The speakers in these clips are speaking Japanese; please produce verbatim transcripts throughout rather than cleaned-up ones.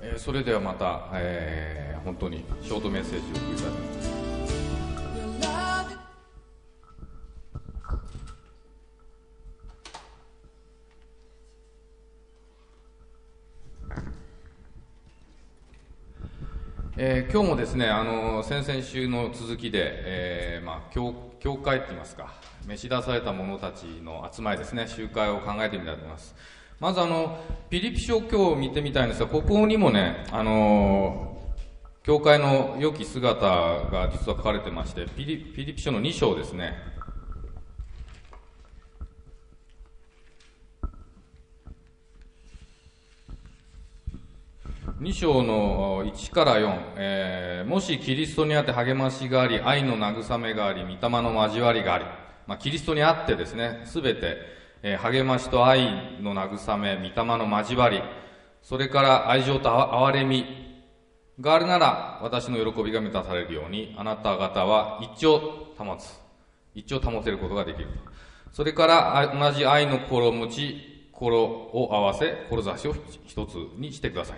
えー、それではまた、えー、本当にショートメッセージを送りたいと思います。えー、今日もですね、あの先々週の続きで、えーまあ、教, 教会って言いますか、召し出された者たちの集まりですね、集会を考えてみたいと思います。まずあのピリピ書を今日見てみたいんですが、ここにもね、あのー、教会の良き姿が実は書かれてまして、ピリ, ピリピ書のに章ですね。に章のいちからよん、えー、もしキリストにあって励ましがあり、愛の慰めがあり、御霊の交わりがあり、まあ、キリストにあってですね、すべて、えー、励ましと愛の慰め、御霊の交わり、それから愛情と憐れみがあるなら、私の喜びが満たされるように、あなた方は一致を保つ。一致を保てることができる。それから同じ愛の心を持ち、心を合わせ、志を一つにしてください。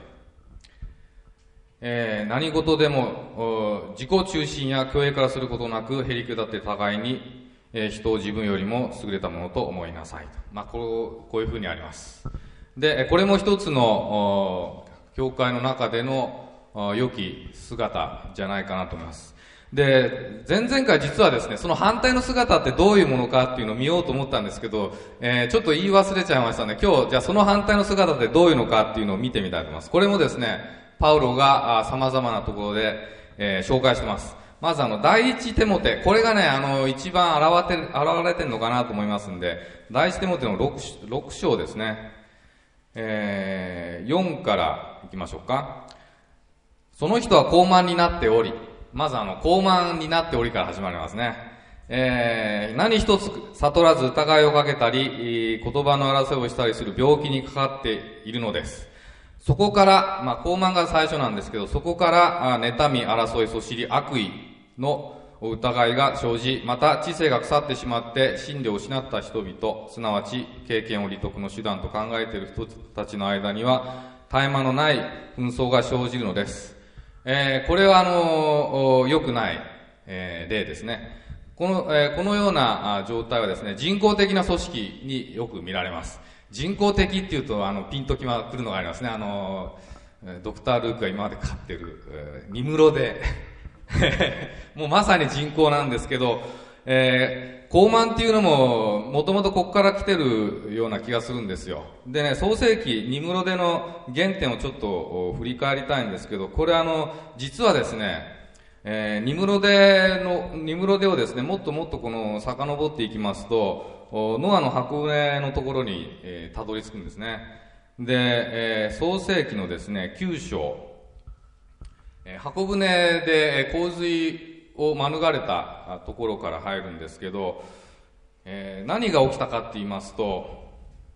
えー、何事でも自己中心や虚栄からすることなく、へりくだって互いに、えー、人を自分よりも優れたものと思いなさいと。まあ、こう、こういうふうにあります。で、これも一つの教会の中での良き姿じゃないかなと思います。で、前々回実はですね、その反対の姿ってどういうものかっていうのを見ようと思ったんですけど、えー、ちょっと言い忘れちゃいましたね。今日、じゃあその反対の姿ってどういうのかっていうのを見てみたいと思います。これもですね、パウロが様々なところで、えー、紹介してます。まずあの、第一テモテ。これがね、あの、一番現れて、現れてるのかなと思いますんで、第一テモテの 6, 6章ですね。えー、よんからいきましょうか。その人は高慢になっており、まずあの、高慢になっておりから始まりますね。えー、何一つ悟らず疑いをかけたり、言葉の争いをしたりする病気にかかっているのです。そこから、まあ、高慢が最初なんですけど、そこから、妬み、争い、そしり、悪意の疑いが生じ、また知性が腐ってしまって、真理を失った人々、すなわち経験を利得の手段と考えている人たちの間には、絶え間のない紛争が生じるのです。えー、これはあの、良くない、えー、例ですね。この、えー、このような状態はですね、人工的な組織によく見られます。人工的っていうと、あの、ピンときま、くるのがありますね。あの、ドクター・ルークが今まで飼ってる、ニムロで、もうまさに人工なんですけど、えー、高慢っていうのも、もともとここから来てるような気がするんですよ。でね、創世記、ニムロでの原点をちょっと振り返りたいんですけど、これあの、実はですね、えー、ニムロデの、ニムロデをですね、もっともっとこの、遡っていきますと、ノアの箱舟のところに、えー、たどり着くんですね。で、えー、創世記のですね、きゅう章、えー、箱舟で洪水を免れたところから入るんですけど、えー、何が起きたかって言いますと、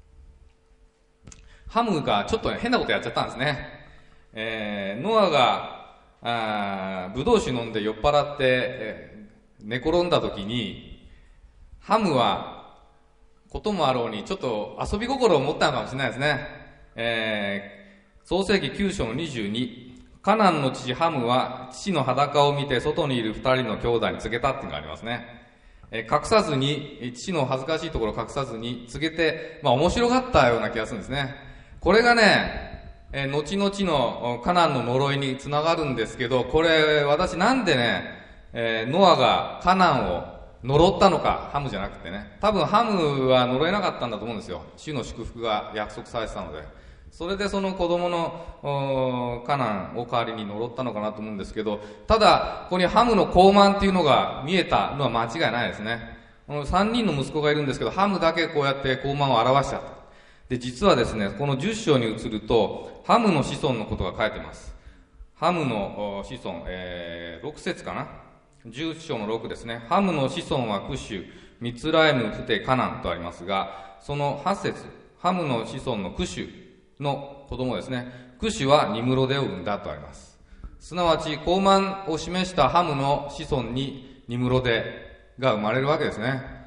ハムがちょっと、ね、変なことやっちゃったんですね。えー、ノアが、あブドウ酒飲んで酔っ払って、えー、寝転んだ時に、ハムは、こともあろうに、ちょっと遊び心を持ったのかもしれないですね。えー、創世記きゅう章のにじゅうに、カナンの父ハムは、父の裸を見て、外にいる二人の兄弟に告げたっていうのがありますね。えー、隠さずに、父の恥ずかしいところを隠さずに、告げて、まあ面白がったような気がするんですね。これがね、えー、後々のカナンの呪いにつながるんですけど、これ、私なんでね、えー、ノアがカナンを呪ったのか、ハムじゃなくてね。多分ハムは呪えなかったんだと思うんですよ。主の祝福が約束されてたので。それでその子供のカナンを代わりに呪ったのかなと思うんですけど、ただ、ここにハムの高慢っていうのが見えたのは間違いないですね。このさんにんの息子がいるんですけど、ハムだけこうやって高慢を表しちゃった。で、実はですね、このじゅっ章に移ると、ハムの子孫のことが書いてます。ハムの子孫、えー、ろく節かな。じゅっ章のろくですね。ハムの子孫はクシュ、ミツライム、フテ、カナンとありますが、そのはち節、ハムの子孫のクシュの子供ですね。クシュはニムロデを産んだとあります。すなわち、高慢を示したハムの子孫にニムロデが生まれるわけですね。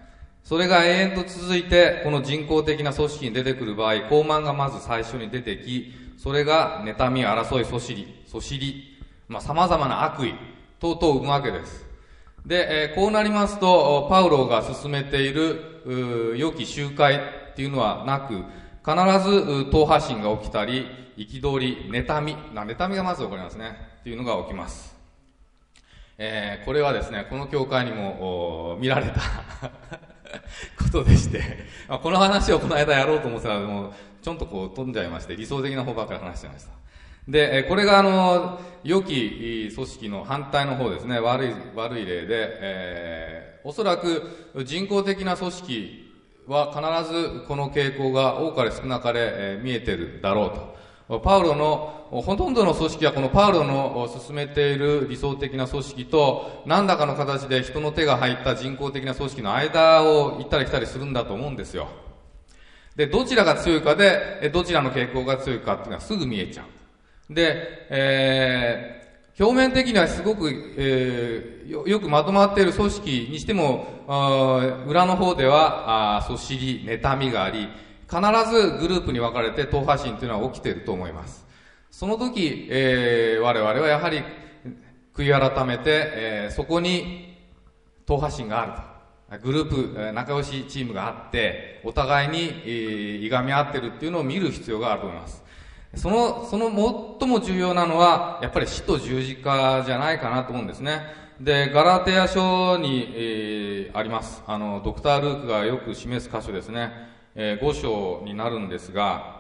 それが永遠と続いて、この人工的な組織に出てくる場合、高慢がまず最初に出てき、それが妬み、争い、そしり、そしり、まあ、様々な悪意、等々を生むわけです。で、えー、こうなりますと、パウロが進めている、良き集会っていうのはなく、必ず、党派心が起きたり、憤り、妬み、妬みがまず起こりますね。っていうのが起きます。えー、これはですね、この教会にも、見られたことでして、この話をこの間やろうと思ってたら、もう、ちょんとこう飛んじゃいまして、理想的な方ばっかり話してました。で、これがあの、良き組織の反対の方ですね、悪い、悪い例で、えー、おそらく人工的な組織は必ずこの傾向が多かれ少なかれ、えー、見えてるだろうと。パウロの、ほとんどの組織はこのパウロの進めている理想的な組織と、何らかの形で人の手が入った人工的な組織の間を行ったり来たりするんだと思うんですよ。で、どちらが強いかで、どちらの傾向が強いかっていうのはすぐ見えちゃう。で、えー、表面的にはすごく、えー、よ, よくまとまっている組織にしても、あ裏の方では、あそしり、妬みがあり、必ずグループに分かれて党派心というのは起きていると思います。その時、えー、我々はやはり悔い改めて、えー、そこに党派心があると。グループ、仲良しチームがあって、お互いに、えー、いがみ合ってるっていうのを見る必要があると思います。その、その最も重要なのは、やっぱり死と十字架じゃないかなと思うんですね。で、ガラテヤ書に、えー、あります。あの、ドクター・ルークがよく示す箇所ですね。えー、ご章になるんですが、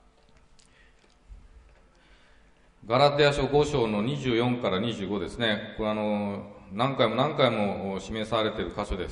ガラテヤ書ご章のにじゅうよんからにじゅうごですね。これあの、何回も何回も示されている箇所です。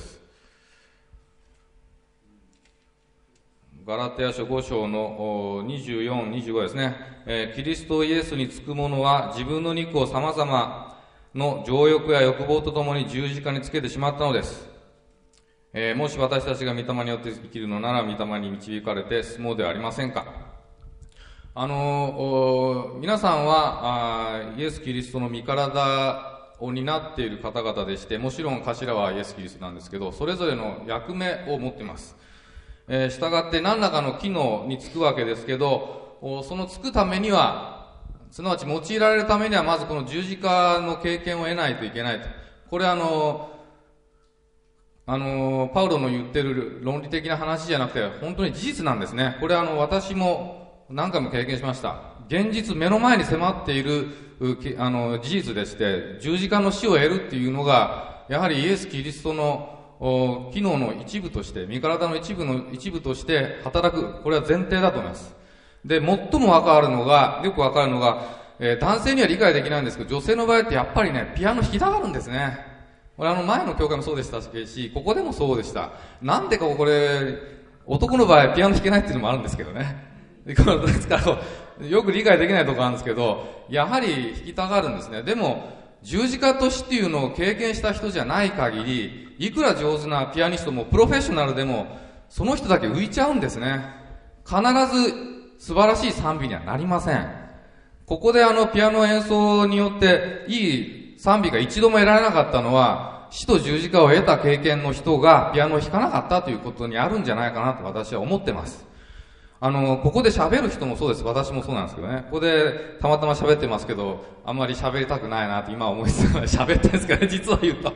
ガラテヤ書ご章のにじゅうよん、にじゅうごですね。えー、キリストイエスにつく者は自分の肉を様々の情欲や欲望とともに十字架につけてしまったのです。えー、もし私たちが御霊によって生きるのなら、御霊に導かれて進もうではありませんか。あのー、皆さんはあイエス・キリストの御体を担っている方々でして、もちろん頭はイエス・キリストなんですけど、それぞれの役目を持っています。えー、従って何らかの機能につくわけですけど、そのつくためには、すなわち用いられるためには、まずこの十字架の経験を得ないといけないと。これはあのーあの、パウロの言ってる論理的な話じゃなくて、本当に事実なんですね。これはあの、私も何回も経験しました。現実目の前に迫っている、あの、事実でして、十字架の死を得るっていうのが、やはりイエス・キリストの機能の一部として、身体の一部の一部として働く。これは前提だと思います。で、最もわかるのが、よくわかるのが、えー、男性には理解できないんですけど、女性の場合ってやっぱりね、ピアノ弾きたがるんですね。これあの前の教会もそうでしたし、ここでもそうでした。なんでかこれ、男の場合ピアノ弾けないっていうのもあるんですけどね。ですからよく理解できないところあるんですけど、やはり弾きたがるんですね。でも、十字架と死っていうのを経験した人じゃない限り、いくら上手なピアニストもプロフェッショナルでも、その人だけ浮いちゃうんですね。必ず素晴らしい賛美にはなりません。ここであのピアノ演奏によっていい賛美が一度も得られなかったのは、死と十字架を得た経験の人がピアノを弾かなかったということにあるんじゃないかなと私は思ってます。あの、ここで喋る人もそうです。私もそうなんですけどね。ここでたまたま喋ってますけど、あんまり喋りたくないなって今思いつつ喋ってるんですけどね、実は言うと。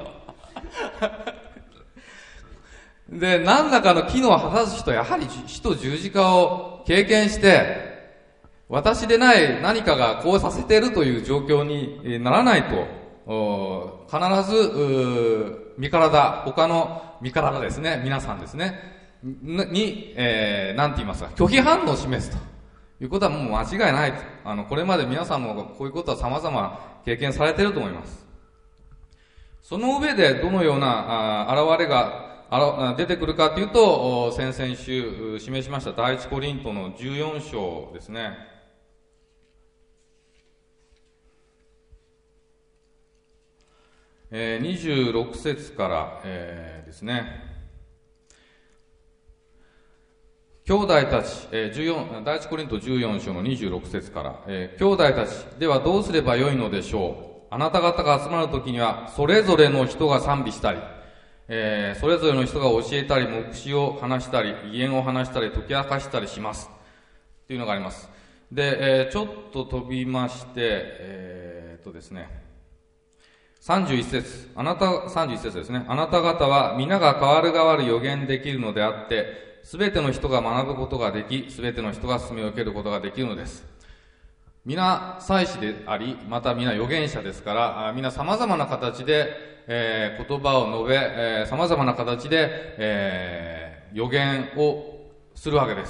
で、何らかの機能を果たす人はやはり死と十字架を経験して、私でない何かがこうさせているという状況にならないと、必ず、身体、他の身体ですね、皆さんですね、に、えー、なんて言いますか、拒否反応を示すということはもう間違いないと。あの、これまで皆さんもこういうことは様々経験されていると思います。その上でどのような現れがあら出てくるかというと、先々週示しました第一コリントのじゅうよん章ですね。えー、にじゅうろく節から、えー、ですね。兄弟たち、えー、じゅうよん第一コリントじゅうよん章のにじゅうろく節から、えー、兄弟たちではどうすればよいのでしょう。あなた方が集まるときにはそれぞれの人が賛美したり、 えー、それぞれの人が教えたり、目視を話したり、威厳を話したり、解き明かしたりします。っていうのがあります。で、えー、ちょっと飛びまして、えー、っとですね、さんじゅういち節、あなた、さんじゅういち節ですね。あなた方は皆が変わる変わる予言できるのであって、すべての人が学ぶことができ、すべての人が進めを受けることができるのです。皆祭司であり、また皆預言者ですから、皆様々な形で、えー、言葉を述べ、えー、様々な形で、えー、預言をするわけです。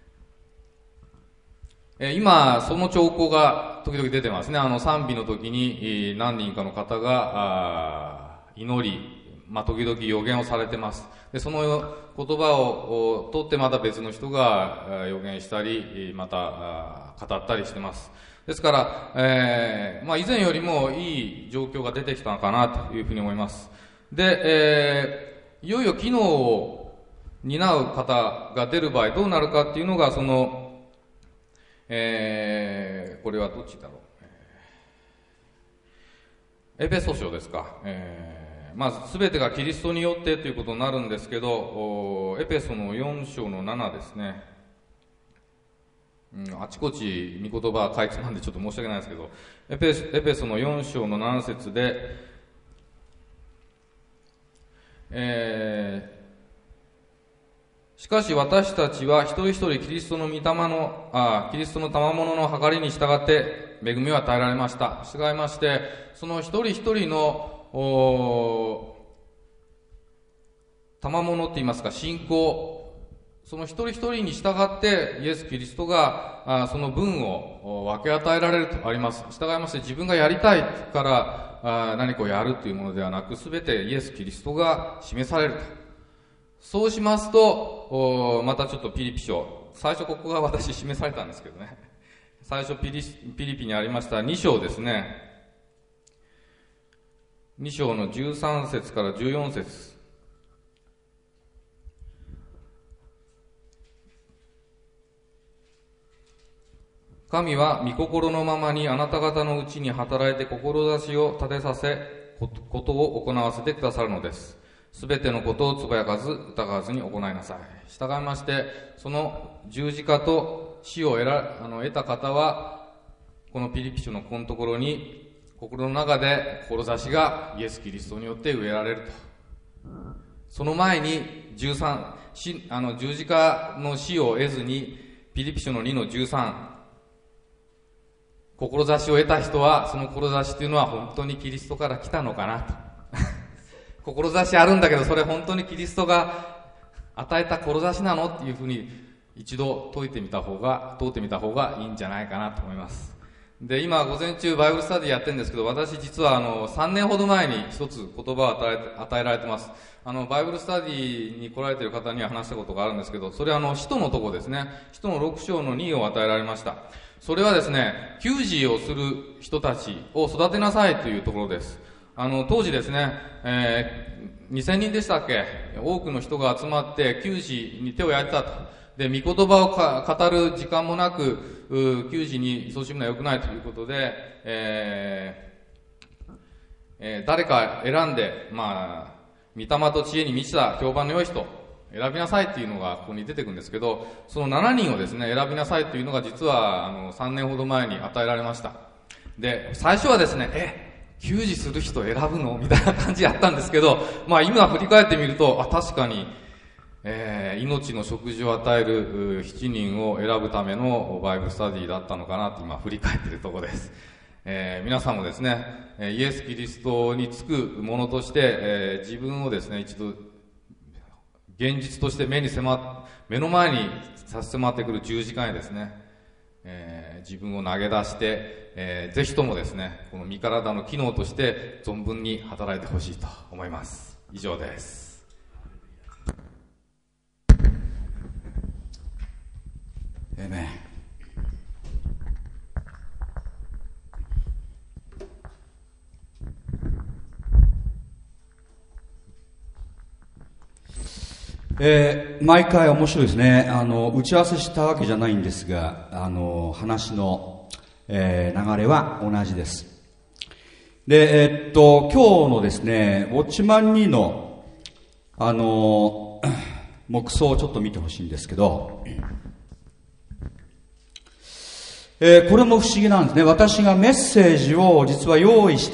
えー、今、その兆候が時々出てますね。あの、賛美の時に何人かの方が、あ祈り、まあ、時々預言をされてます。で、その言葉を取ってまた別の人が預言したり、また語ったりしてます。ですから、えー、まあ以前よりもいい状況が出てきたのかなというふうに思います。で、えー、いよいよ機能を担う方が出る場合どうなるかっていうのが、その、えー、これはどっちだろう。エペソ書ですか。えーまず、すべてがキリストによってということになるんですけど、エペソのよん章のななですね。うん、あちこち御言葉かいつまんでちょっと申し訳ないですけど、エペソ、エペソのよん章のなな節で、えー、しかし私たちは一人一人キリストの御霊の、あ、キリストの賜物の計りに従って恵みを与えられました。従いまして、その一人一人のお賜物って言いますか、信仰、その一人一人に従ってイエス・キリストがあその分を分け与えられるとあります。従いまして自分がやりたいからあ何かをやるというものではなく、すべてイエス・キリストが示されると。そうしますと、おまたちょっとピリピ書、最初ここが私示されたんですけどね、最初ピリ、ピリピにありましたに章ですね。に章のじゅうさん節からじゅうよん節。神は御心のままにあなた方のうちに働いて志を立てさせ、ことを行わせてくださるのです。すべてのことをつぶやかず疑わずに行いなさい。従いまして、その十字架と死を得ら、あの、得た方は、このピリピ書のこのところに、心の中で志がイエス・キリストによって植えられると。その前にじゅうさん、死あの十字架の死を得ずに、ピリピ書のにのじゅうさん、志を得た人は、その志というのは本当にキリストから来たのかなと。志あるんだけど、それ本当にキリストが与えた志なのっていうふうに一度解いてみた方が、問うてみた方がいいんじゃないかなと思います。で、今午前中バイブルスタディやってるんですけど、私実はあのさんねんほど前に一つ言葉を与え、与えられてます。あのバイブルスタディに来られている方には話したことがあるんですけど、それはあの使徒のとこですね。使徒のろく章のにを与えられました。それはですね、給仕をする人たちを育てなさいというところです。あの当時ですね、えー、にせんにんでしたっけ、多くの人が集まって給仕に手をやってたと。で、御言葉をか語る時間もなく、給仕に勤しむのは良くないということで、えーえー、誰か選んで、まあ、御霊と知恵に満ちた評判の良い人、選びなさいっていうのがここに出てくるんですけど、そのしちにんをですね、選びなさいというのが実は、あの、さんねんほど前に与えられました。で、最初はですね、え、給仕する人選ぶのみたいな感じやったんですけど、まあ今振り返ってみると、あ、確かに、えー、命の食事を与えるしちにんを選ぶためのバイブルスタディだったのかなと今振り返っているところです。えー、皆さんもですね、イエス・キリストにつくものとして、えー、自分をですね、一度現実として目に迫っ、目の前に差し迫ってくる十字架にですね、えー、自分を投げ出して、えー、ぜひともですね、この身体の機能として存分に働いてほしいと思います。以上です。 えーね、えー、毎回面白いですね。あの打ち合わせしたわけじゃないんですが、あの話の、えー、流れは同じです。で、えー、っと今日のですねウォッチマンにの、 あの黙想をちょっと見てほしいんですけど、えー、これも不思議なんですね。私がメッセージを実は用意して、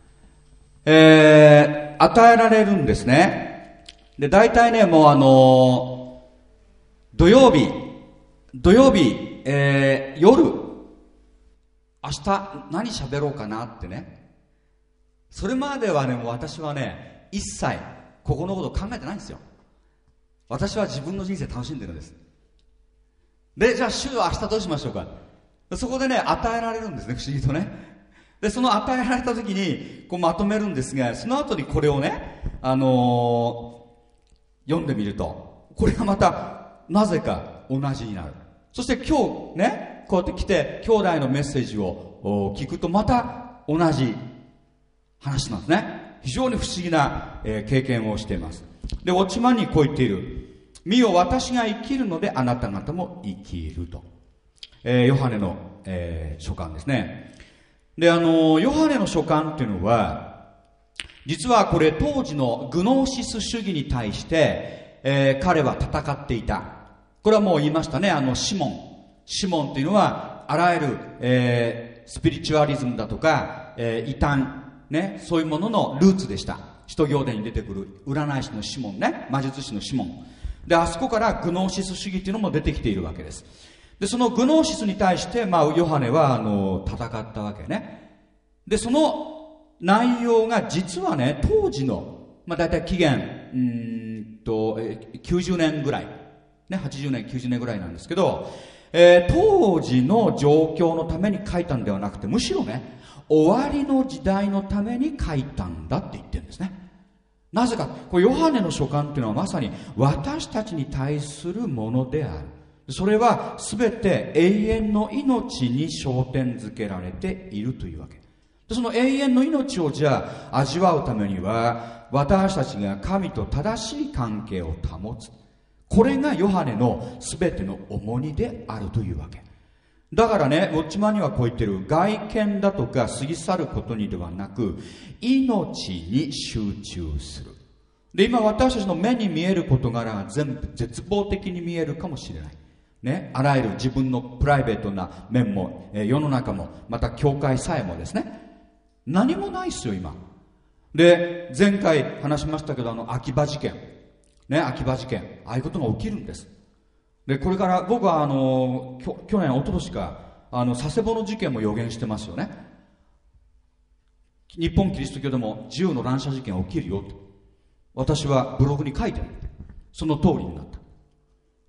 えー、与えられるんですね。で、大体ね、もうあのー、土曜日、土曜日、えー、夜、明日何喋ろうかなってね。それまではね、もう私はね、一切ここのこと考えてないんですよ。私は自分の人生楽しんでるんです。で、じゃあ週は明日どうしましょうか。そこでね、与えられるんですね、不思議とね。で、その与えられた時にこうまとめるんですが、その後にこれをね、あのー、読んでみると、これがまたなぜか同じになる。そして今日ね、こうやって来て兄弟のメッセージを聞くとまた同じ話なんですね。非常に不思議な、えー、経験をしています。で、ウォッチマンにこう言っている。見よ、私が生きるのであなた方も生きると、えー、ヨハネの、えー、書簡ですね。で、あのヨハネの書簡っていうのは実はこれ当時のグノーシス主義に対して、えー、彼は戦っていた。これはもう言いましたね。あのシモンシモンっていうのはあらゆる、えー、スピリチュアリズムだとか、えー、異端ね、そういうもののルーツでした。使徒行伝に出てくる占い師のシモンね、魔術師のシモンで、あそこからグノーシス主義っていうのも出てきているわけです。で、そのグノーシスに対して、まあ、ヨハネはあの戦ったわけね。で、その内容が実はね、当時の、まあ、大体紀元うーんときゅうじゅうねんぐらい、ね、はちじゅうねんきゅうじゅうねんぐらいなんですけど、えー、当時の状況のために書いたんではなくて、むしろね、終わりの時代のために書いたんだって言ってるんですね。なぜか、これヨハネの書簡っていうのはまさに私たちに対するものである。それは全て永遠の命に焦点づけられているというわけで、その永遠の命をじゃあ味わうためには、私たちが神と正しい関係を保つ、これがヨハネの全ての重荷であるというわけだからね、ウォッチマンにはこう言ってる。外見だとか過ぎ去ることにではなく、命に集中する。で、今私たちの目に見える事柄が全部絶望的に見えるかもしれないね。あらゆる自分のプライベートな面も、えー、世の中も、また教会さえもですね、何もないっすよ今で。前回話しましたけど、あの秋葉事件ね、秋葉事件、ああいうことが起きるんです。で、これから僕はあの去年一昨年かあの佐世保の事件も予言してますよね。日本キリスト教でも銃の乱射事件起きるよと私はブログに書いてある。その通りになった。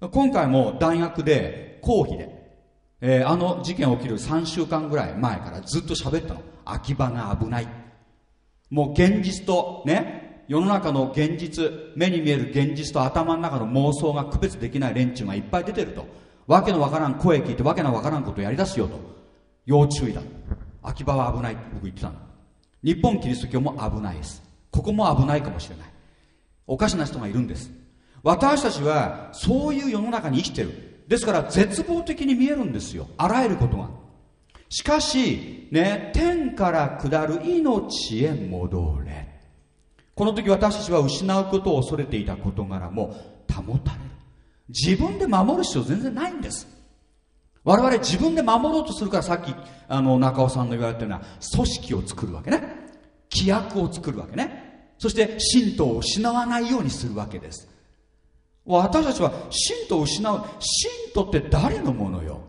今回も大学で講義で、えー、あの事件起きるさんしゅうかんぐらい前からずっと喋ったの。秋葉が危ない。もう現実とね、世の中の現実、目に見える現実と頭の中の妄想が区別できない連中がいっぱい出てると。わけのわからん声聞いてわけのわからんことをやり出すよと。要注意だ。秋葉は危ないって僕言ってたの。日本キリスト教も危ないです。ここも危ないかもしれない。おかしな人がいるんです。私たちはそういう世の中に生きてる。ですから絶望的に見えるんですよ。あらゆることが。しかし、ね、天から下る命へ戻れ。この時私たちは失うことを恐れていた事柄も保たれる。自分で守る必要全然ないんです。我々自分で守ろうとするから、さっきあの中尾さんの言われたような組織を作るわけね。規約を作るわけね。そして信徒を失わないようにするわけです。私たちは信徒を失う。信徒って誰のものよ。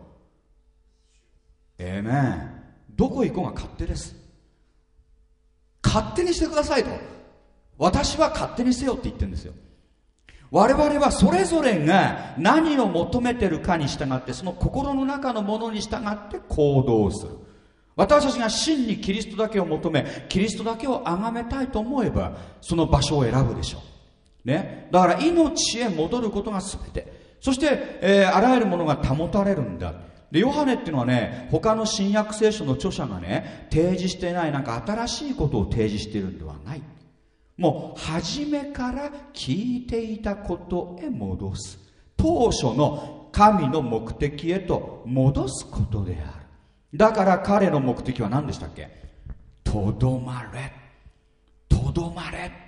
ええねどこ行こうが勝手です。勝手にしてくださいと。私は勝手にせよって言ってるんですよ。我々はそれぞれが何を求めてるかに従って、その心の中のものに従って行動する。私たちが真にキリストだけを求め、キリストだけを崇めたいと思えば、その場所を選ぶでしょうね。だから命へ戻ることが全て。そして、えー、あらゆるものが保たれるんだ。で、ヨハネっていうのはね、他の新約聖書の著者がね、提示していないなんか新しいことを提示しているんではない。もう初めから聞いていたことへ戻す。当初の神の目的へと戻すことである。だから彼の目的は何でしたっけ？とどまれ。とどまれ。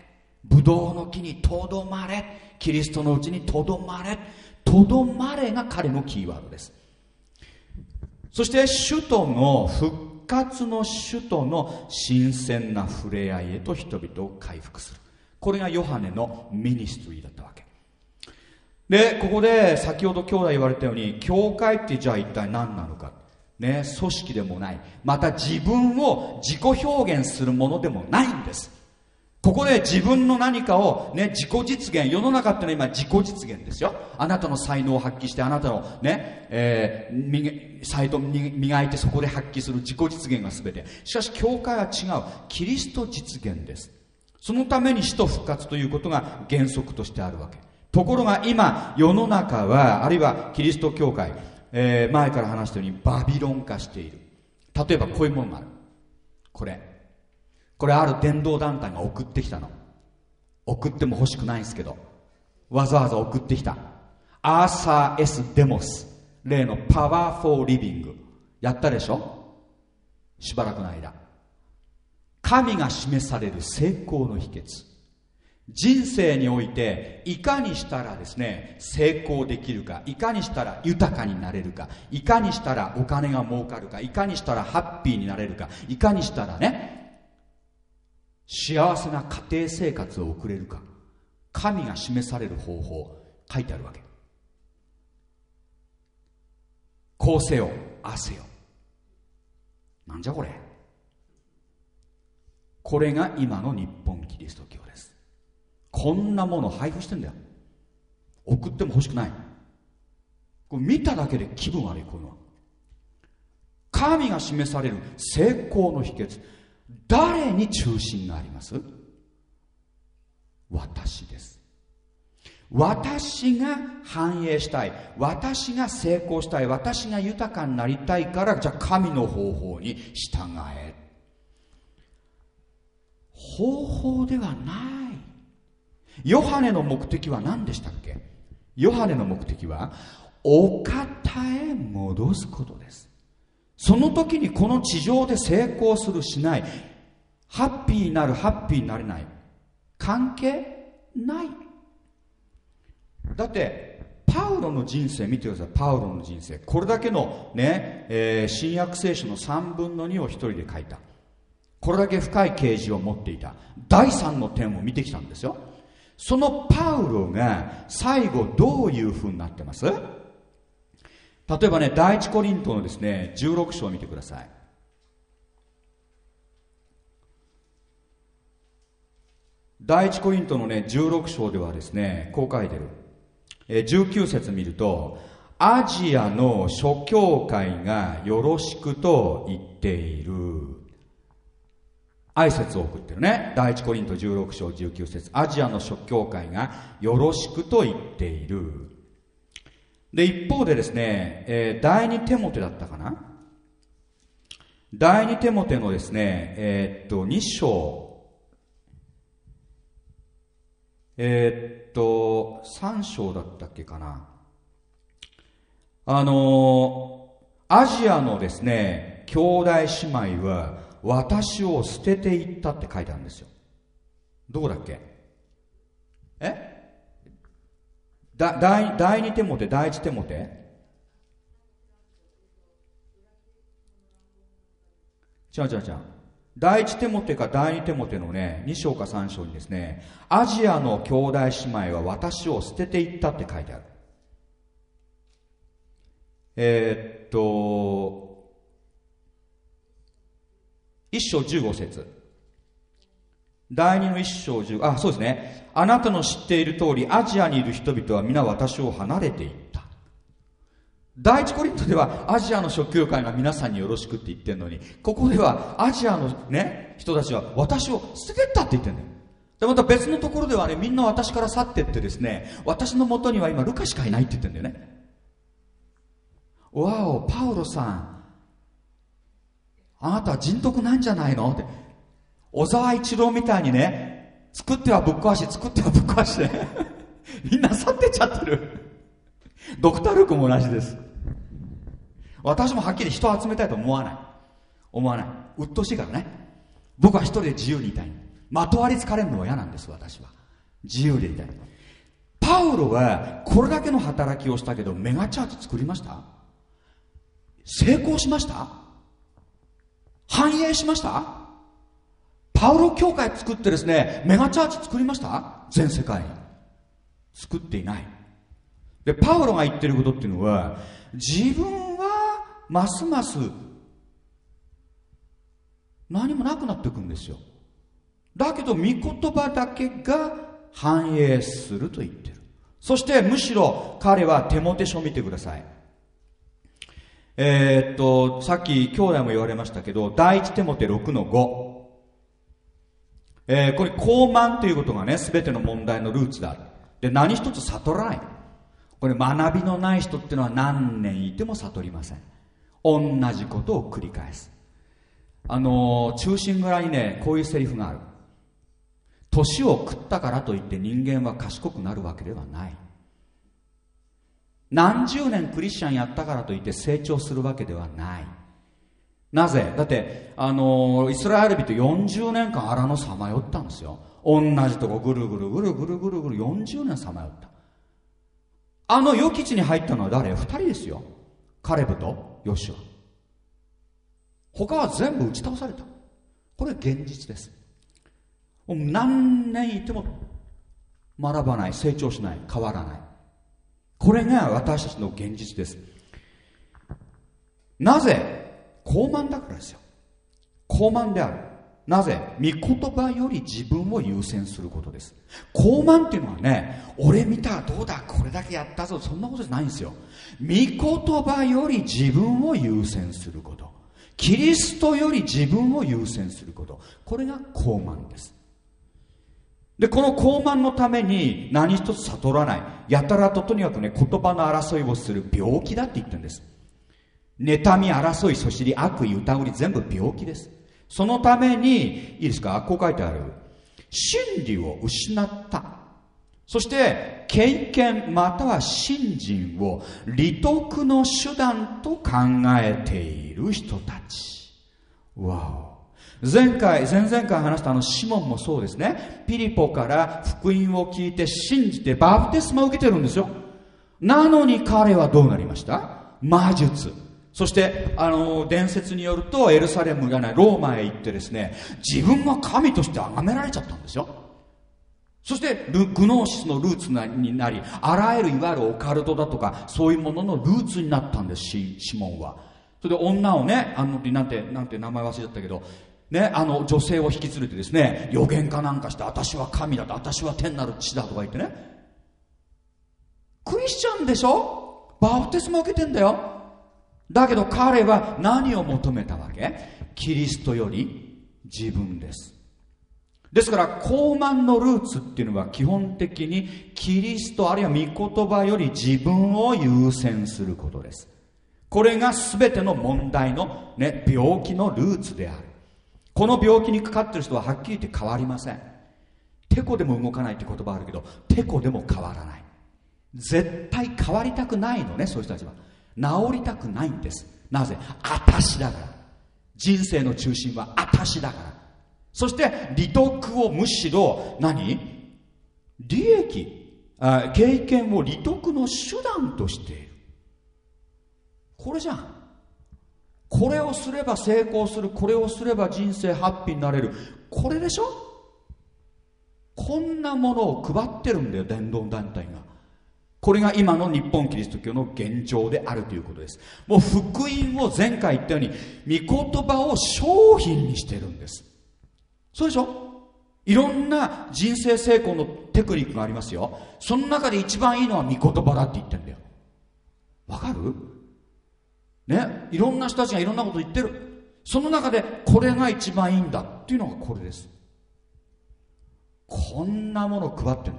ブドウの木にとどまれ、キリストのうちにとどまれ、とどまれが彼のキーワードです。そして主との復活の主との新鮮な触れ合いへと人々を回復する。これがヨハネのミニストリーだったわけで、ここで先ほど兄弟言われたように、教会ってじゃあ一体何なのかね、組織でもない、また自分を自己表現するものでもないんです。ここで自分の何かをね、自己実現、世の中ってのは今自己実現ですよ。あなたの才能を発揮して、あなたのね、えー、才能を磨いてそこで発揮する自己実現が全て。しかし教会は違う。キリスト実現です。そのために死と復活ということが原則としてあるわけ。ところが今、世の中は、あるいはキリスト教会、えー、前から話したようにバビロン化している。例えばこういうものがある。これ。これある伝道団体が送ってきたの。送っても欲しくないんですけど、わざわざ送ってきた。アーサー S デモス。例のパワーフォーリビング。やったでしょ？しばらくの間。神が示される成功の秘訣。人生においていかにしたらですね、成功できるか、いかにしたら豊かになれるか、いかにしたらお金が儲かるか、いかにしたらハッピーになれるか、いかにしたらね、幸せな家庭生活を送れるか、神が示される方法書いてあるわけ。こうせよ、ああせよ。なんじゃこれ。これが今の日本キリスト教です。こんなもの配布してんだよ。送っても欲しくない。これ見ただけで気分悪い。こういうのは神が示される成功の秘訣、誰に中心があります？私です。私が繁栄したい、私が成功したい、私が豊かになりたいから、じゃあ神の方法に従え。方法ではない。ヨハネの目的は何でしたっけ？ヨハネの目的はお方へ戻すことです。その時にこの地上で成功するしない、ハッピーになるハッピーになれない、関係ない。だってパウロの人生見てください。パウロの人生、これだけのね、えー、新約聖書のさんぶんのにを一人で書いた。これだけ深い啓示を持っていた。第三の点を見てきたんですよ。そのパウロが最後どういう風になってます？例えばね、第一コリントのですねじゅうろく章を見てください。第一コリントのねじゅうろく章ではですね、こう書いてる。えー、じゅうきゅう節見ると、アジアの諸教会がよろしくと言っている。挨拶を送ってるね。第一コリントじゅうろく章じゅうきゅう節、アジアの諸教会がよろしくと言っている。で、一方でですね、えー、第二テモテだったかな。第二テモテのですね、えー、っとに章、えー、っとさん章だったっけかな。あのー、アジアのですね兄弟姉妹は私を捨てていったって書いてあるんですよ。どこだっけ？えだ第第二テモテ、第一テモテ、違う違う違う。第一テモテか第二テモテのねに章かさん章にですね、アジアの兄弟姉妹は私を捨てていったって書いてある。えー、っと一章じゅうご節、第二の一章十、あ、そうですね。あなたの知っている通り、アジアにいる人々は皆私を離れていった。第一コリントではアジアの諸教会が皆さんによろしくって言ってるのに、ここではアジアのね人たちは私を捨ててったって言ってるんだよ。でまた別のところではね、みんな私から去ってってですね、私の元には今ルカしかいないって言ってるんだよね。わお、パウロさん、あなたは人徳なんじゃないのって。小沢一郎みたいにね、作ってはぶっ壊し、作ってはぶっ壊してみんな去ってっちゃってる。ドクター・ルークも同じです。私もはっきり人を集めたいと思わない。思わない。鬱陶しいからね。僕は一人で自由にいたい。 まとわりつかれるのは嫌なんです。私は自由でいたい。パウロはこれだけの働きをしたけど、メガチャーチ作りました？成功しました？繁栄しました？パウロ教会作ってですね、メガチャーチ作りました？全世界に作っていない。で、パウロが言ってることっていうのは、自分はますます何もなくなっていくんですよ。だけど御言葉だけが繁栄すると言ってる。そしてむしろ彼はテモテ書を見てください。えー、っとさっき兄弟も言われましたけど、第一テモテろくのご、えー、これ傲慢ということがね、全ての問題のルーツだ。で、何一つ悟らない。これ学びのない人っていうのは何年いても悟りません。同じことを繰り返す。あのー、忠臣蔵にね、こういうセリフがある。年を食ったからといって人間は賢くなるわけではない。何十年クリスチャンやったからといって成長するわけではない。なぜ？だって、あのー、イスラエル人よんじゅうねんかん荒野さまよったんですよ。同じとこぐるぐるぐるぐるぐるぐるよんじゅうねんさまよった。あの与基地に入ったのは誰？ふたりですよ。カレブとヨシュア。他は全部打ち倒された。これ現実です。何年いても学ばない、成長しない、変わらない。これが私たちの現実です。なぜ？傲慢だからですよ。傲慢である。なぜ？御言葉より自分を優先することです。傲慢っていうのはね、俺見た、どうだ、これだけやったぞ、そんなことじゃないんですよ。御言葉より自分を優先すること、キリストより自分を優先すること、これが傲慢です。で、この傲慢のために何一つ悟らない、やたらととにかくね、言葉の争いをする病気だって言ってるんです。妬み、争い、そしり、悪意、疑り、全部病気です。そのために、いいですか、こう書いてある。真理を失った。そして、経験または信心を利得の手段と考えている人たち。わお。前回、前々回話したあのシモンもそうですね。ピリポから福音を聞いて信じてバプテスマを受けてるんですよ。なのに彼はどうなりました？魔術。そして、あの、伝説によると、エルサレムがない、ローマへ行ってですね、自分が神として崇められちゃったんですよ。そして、グノーシスのルーツになり、あらゆるいわゆるオカルトだとか、そういうもののルーツになったんです、シモンは。それで女をね、あの、なんて、なんて名前忘れちゃったけど、ね、あの、女性を引き連れてですね、予言家なんかして、私は神だと、私は天なる父だとか言ってね。クリスチャンでしょ？バプテスマ受けてんだよ。だけど彼は何を求めたわけ？キリストより自分です。ですから傲慢のルーツっていうのは基本的にキリストあるいは御言葉より自分を優先することです。これが全ての問題の、ね、病気のルーツである。この病気にかかっている人ははっきり言って変わりません。テコでも動かないって言葉あるけど、テコでも変わらない。絶対変わりたくないのね、そういう人たちは。治りたくないんです。なぜ？私だから。人生の中心は私だから。そして利得をむしろ何？利益、あ、経験を利得の手段としている。これじゃん。これをすれば成功する、これをすれば人生ハッピーになれる、これでしょ。こんなものを配ってるんだよ、伝道団体が。これが今の日本キリスト教の現状であるということです。もう福音を前回言ったように、御言葉を商品にしてるんです。そうでしょ。いろんな人生成功のテクニックがありますよ。その中で一番いいのは御言葉だって言ってるんだよ。わかる？ね、いろんな人たちがいろんなこと言ってる。その中でこれが一番いいんだっていうのがこれです。こんなものを配ってるの。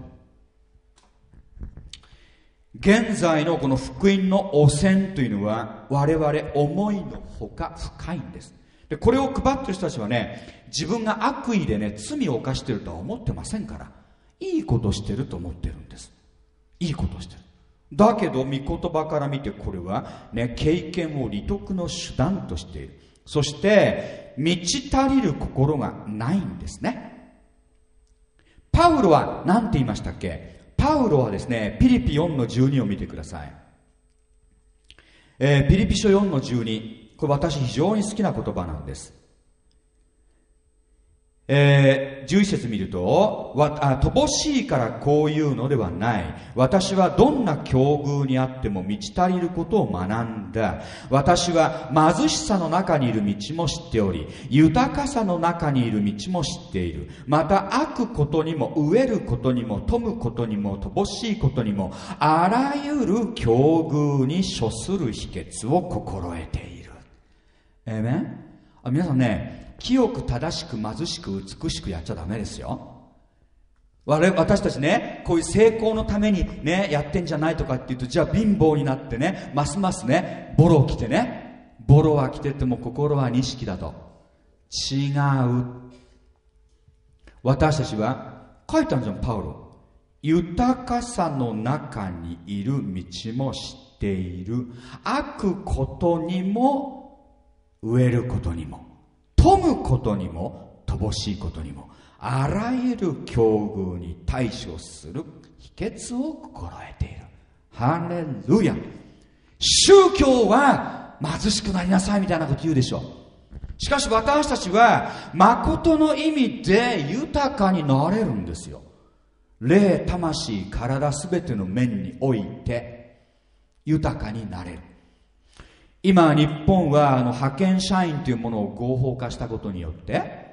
現在のこの福音の汚染というのは我々思いのほか深いんです。で、これを配ってる人たちはね、自分が悪意でね、罪を犯してるとは思ってませんから、いいことしてると思ってるんです。いいことしてる。だけど御言葉から見てこれはね、経験を利得の手段としている。そして満ち足りる心がないんですね。 パウロは何て言いましたっけ？パウロはですね、ピリピよんのじゅうにを見てください。えー、ピリピ書よんのじゅうに、これ私非常に好きな言葉なんです。えー、じゅういち節見ると、わあ乏しいからこういうのではない。私はどんな境遇にあっても満ち足りることを学んだ。私は貧しさの中にいる道も知っており、豊かさの中にいる道も知っている。また悪ことにも飢えることにも富むことにも乏しいことにもあらゆる境遇に処する秘訣を心得ている。えーね、あ、皆さんね、清く正しく貧しく美しくやっちゃダメですよ。我々私たちね、こういう成功のためにねやってんじゃないとかって言うと、じゃあ貧乏になってね、ますますねボロを着てね、ボロは着てても心は錦だと。違う。私たちは書いたんじゃん、パウロ。豊かさの中にいる道も知っている。悪ことにも飢えることにも富むことにも乏しいことにもあらゆる境遇に対処する秘訣を心得ている。ハレルヤ。宗教は貧しくなりなさいみたいなこと言うでしょ。しかし私たちは誠の意味で豊かになれるんですよ。霊、魂、体すべての面において豊かになれる。今日本はあの派遣社員というものを合法化したことによって、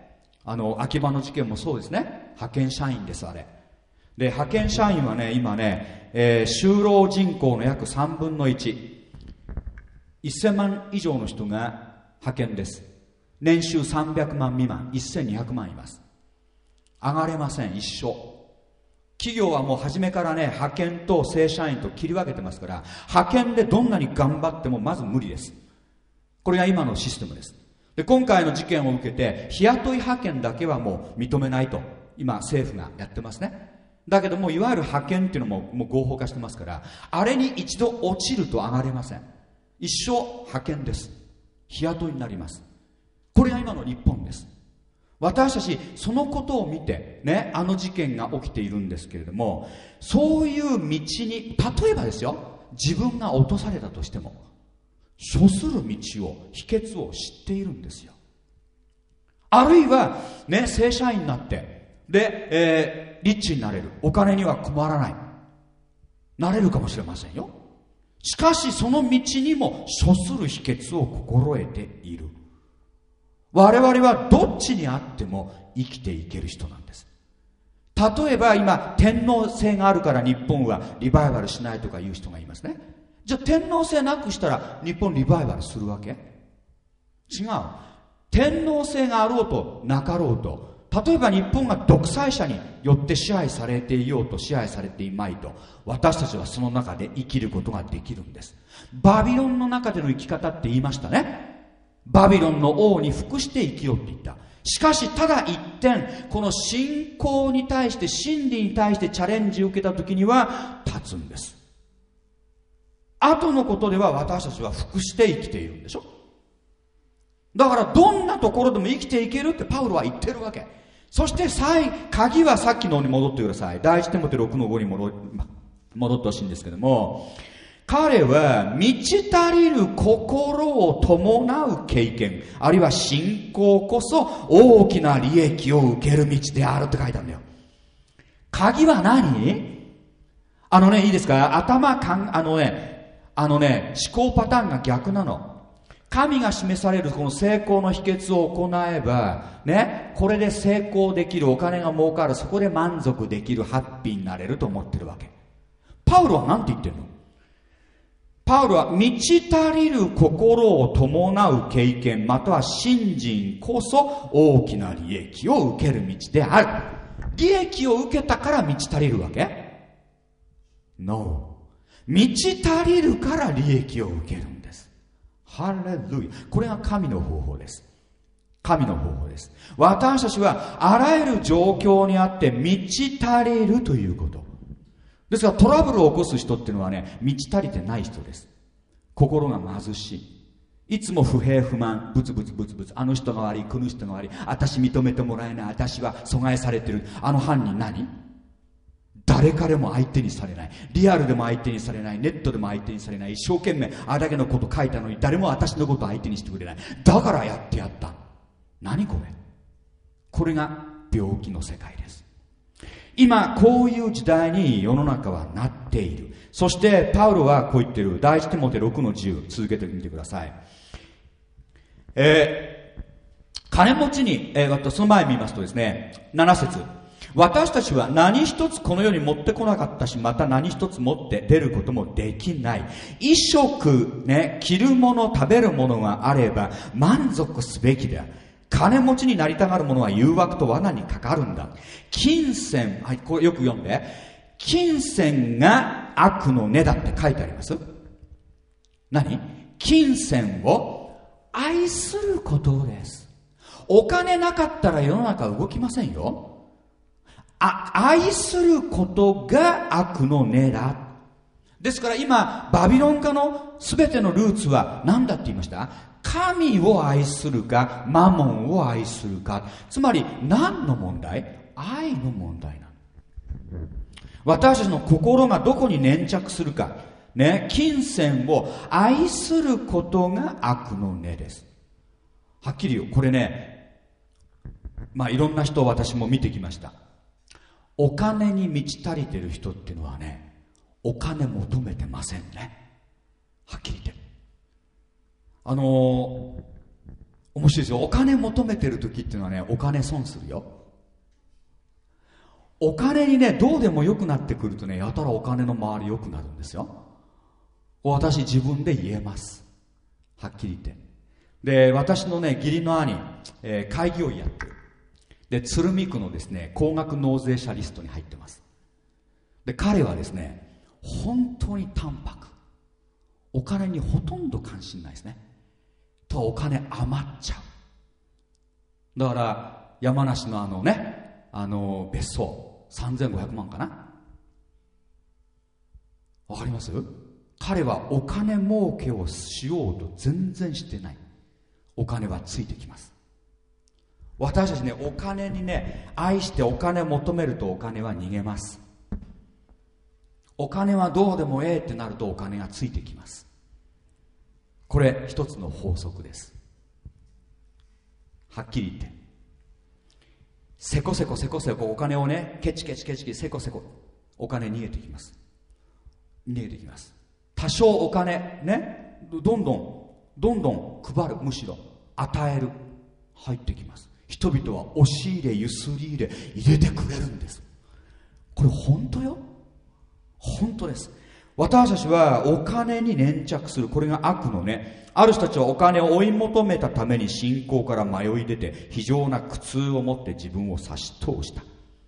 あの秋葉の事件もそうですね、派遣社員です。あれで、派遣社員はね今ね、えー、就労人口の約さんぶんのいち、せんまん以上の人が派遣です。年収さんびゃくまん未満、せんにひゃくまんいます。上がれません。一緒。企業はもう初めからね、派遣と正社員と切り分けてますから、派遣でどんなに頑張ってもまず無理です。これが今のシステムです。で、今回の事件を受けて日雇い派遣だけはもう認めないと今政府がやってますね。だけどもいわゆる派遣っていうのももう合法化してますから、あれに一度落ちると上がれません。一生派遣です。日雇いになります。これが今の日本です。私たちそのことを見てね、あの事件が起きているんですけれども、そういう道に、例えばですよ、自分が落とされたとしても処する道を、秘訣を知っているんですよ。あるいはね、正社員になってで、えー、リッチになれる、お金には困らない、なれるかもしれませんよ。しかしその道にも処する秘訣を心得ている。我々はどっちにあっても生きていける人なんです。例えば今天皇制があるから日本はリバイバルしないとかいう人がいますね。じゃあ天皇制なくしたら日本リバイバルするわけ？違う。天皇制があろうとなかろうと、例えば日本が独裁者によって支配されていようと支配されていまいと、私たちはその中で生きることができるんです。バビロンの中での生き方って言いましたね。バビロンの王に服して生きようって言った。しかしただ一点、この信仰に対して真理に対してチャレンジを受けた時には立つんです。後のことでは私たちは服して生きているんでしょ。だからどんなところでも生きていけるってパウロは言ってるわけ。そして最鍵はさっきのに戻ってください。第一テモテろくのごに戻戻ってほしいんですけども、彼は満ち足りる心を伴う経験、あるいは信仰こそ大きな利益を受ける道であるって書いてあるんだよ。鍵は何？あのね、いいですか？頭かん、あのね、あのね、思考パターンが逆なの。神が示されるこの成功の秘訣を行えば、ね、これで成功できる、お金が儲かる、そこで満足できる、ハッピーになれると思ってるわけ。パウロは何て言ってるの？パウロは満ち足りる心を伴う経験、または信心こそ大きな利益を受ける道である。利益を受けたから満ち足りるわけ？ No。 満ち足りるから利益を受けるんです。ハレルヤ。これが神の方法です。神の方法です。私たちはあらゆる状況にあって満ち足りるということ。ですからトラブルを起こす人っていうのはね、満ち足りてない人です。心が貧しい。 いつも不平不満、ブツブツブツブツ、あの人が悪い、この人が悪い、私認めてもらえない、私は阻害されてる。あの犯人何？誰彼も相手にされない。リアルでも相手にされない。ネットでも相手にされない。一生懸命あれだけのこと書いたのに誰も私のこと相手にしてくれない。だからやってやった。何これ？これが病気の世界です。今こういう時代に世の中はなっている。そしてパウロはこう言ってる。第一テモテろくのじゅう、続けてみてください。えー、金持ちに、えー、その前見ますとですね、なな節、私たちは何一つこの世に持ってこなかったし、また何一つ持って出ることもできない。衣食ね、着るもの食べるものがあれば満足すべきだ。金持ちになりたがる者は誘惑と罠にかかるんだ。金銭、はい、これよく読んで。金銭が悪の根だって書いてあります。何？金銭を愛することです。お金なかったら世の中動きませんよ。あ、愛することが悪の根だ。ですから今バビロン化の全てのルーツは何だって言いました？神を愛するかマモンを愛するか。つまり何の問題？愛の問題なの。私たちの心がどこに粘着するかね、金銭を愛することが悪の根です。はっきり言う、これね、まあいろんな人を私も見てきました。お金に満ち足りてる人っていうのはね、お金求めてませんね。はっきり言って。あのー、面白いですよ。お金求めてる時っていうのはね、お金損するよ。お金にね、どうでもよくなってくるとね、やたらお金の周り良くなるんですよ。私自分で言えます。はっきり言って。で、私のね、義理の兄、えー、会議をやってる。で、鶴見区のですね、高額納税者リストに入ってます。で、彼はですね、本当に淡白。お金にほとんど関心ないですね。とお金余っちゃう。だから山梨のあのね、あの別荘さんぜんごひゃくまんかな。わかります？彼はお金儲けをしようと全然してない。お金はついてきます。私たちね、お金にね、愛してお金求めるとお金は逃げます。お金はどうでもええってなるとお金がついてきます。これ一つの法則です。はっきり言って、せこせこせこせこお金をね、ケチケチケチケチせこせこお金逃げてきます。逃げてきます。多少お金ね、どんどんどんどん配る、むしろ与える、入ってきます。人々は押し入れゆすり入れ入れてくれるんです。これ本当よ、本当です。私たちはお金に粘着する、これが悪のね。ある人たちはお金を追い求めたために信仰から迷い出て非常な苦痛を持って自分を差し通した。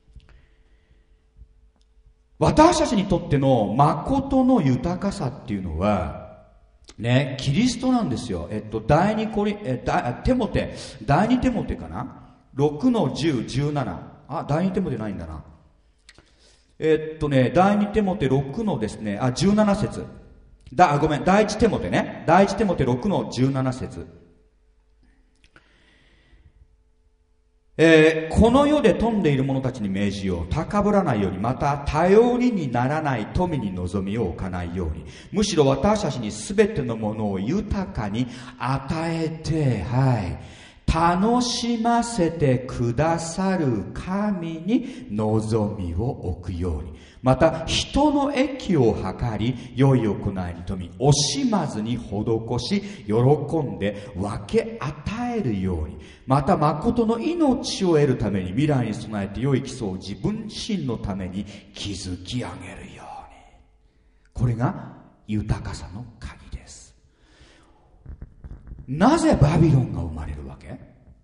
私たちにとっての誠の豊かさっていうのはね、キリストなんですよ。えっと第二コリえだテモテ第二テモテかな、ろくのじゅう、じゅうなな、あ、第二テモテないんだな。えっとね、第二テモテろくのですね、あ、じゅうなな節。だ、ごめん、第一テモテね。第一テモテろくのじゅうなな節。えー、この世で富んでいる者たちに命じよう。高ぶらないように、また頼りにならない富に望みを置かないように。むしろ私たちに全てのものを豊かに与えて、はい。楽しませてくださる神に望みを置くように、また人の益を図り良い行いに富み、惜しまずに施し喜んで分け与えるように、また誠の命を得るために未来に備えて良い基礎を自分自身のために築き上げるように。これが豊かさの鍵です。なぜバビロンが生まれるわけ？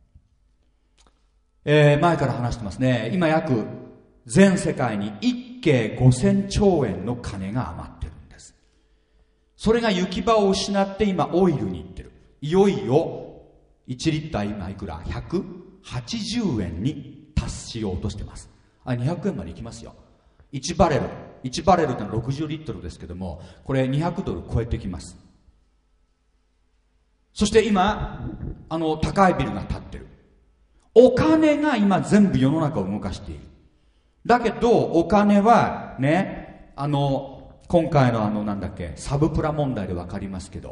えー、前から話してますね。今約全世界に一計ごせんちょうえんの金が余ってるんです。それが行き場を失って今オイルに行ってる。いよいよいちリッター今いくら？ひゃくはちじゅうえんに達しようとしてます。あ、にひゃくえんまで行きますよ。いちバレルいちバレルってのはろくじゅうリットルですけども、これにひゃくドル超えてきます。 そして今あの高いビルが建ってる。お金が今全部世の中を動かしている。だけどお金はね、あの今回のあのなんだっけサブプラ問題で分かりますけど、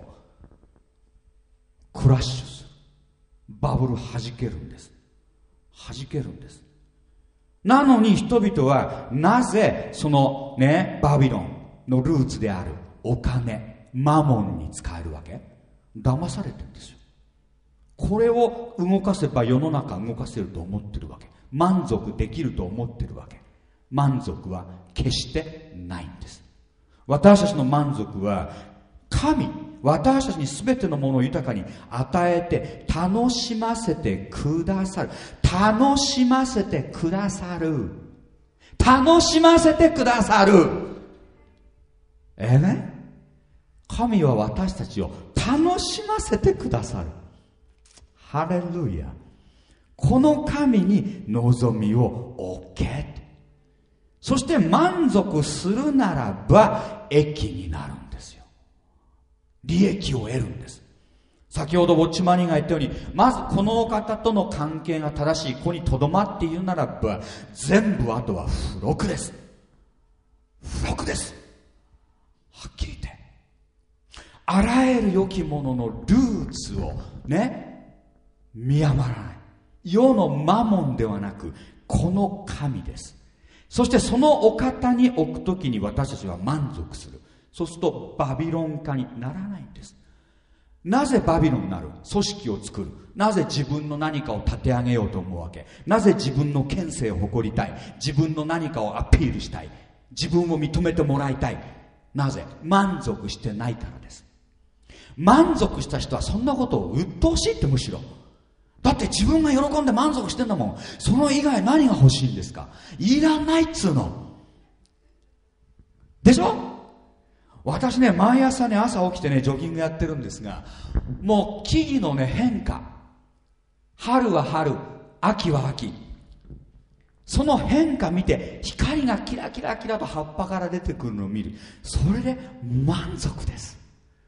クラッシュする。バブル弾けるんです。弾けるんです。なのに人々はなぜそのねバビロンのルーツであるお金、マモンに使えるわけ？騙されてるんですよ。これを動かせば世の中動かせると思ってるわけ。満足できると思ってるわけ。満足は決してないんです。私たちの満足は神、私たちに全てのものを豊かに与えて楽しませてくださる。楽しませてくださる。楽しませてくださる。ええね。神は私たちを楽しませてくださる。ハレルヤ。この神に望みを置け。そして満足するならば益になるんですよ。利益を得るんです。先ほどウォッチマニーが言ったように、まずこのお方との関係が正しい子にとどまっているならば、全部あとは付録です。付録です。はっきり言って、あらゆる良きもののルーツをね、見余らない。世のマモンではなく、この神です。そしてそのお方に置くときに私たちは満足する。そうするとバビロン化にならないんです。なぜバビロンになる？組織を作る。なぜ自分の何かを立て上げようと思うわけ？なぜ自分の権勢を誇りたい？自分の何かをアピールしたい？自分を認めてもらいたい？なぜ？満足してないからです。満足した人はそんなことを鬱陶しいって、むしろ。だって自分が喜んで満足してんだもん。その以外何が欲しいんですか？いらないっつうの。でしょ？私ね、毎朝ね、朝起きてね、ジョギングやってるんですが、もう木々のね、変化。春は春、秋は秋。その変化見て、光がキラキラキラと葉っぱから出てくるのを見る。それで満足です。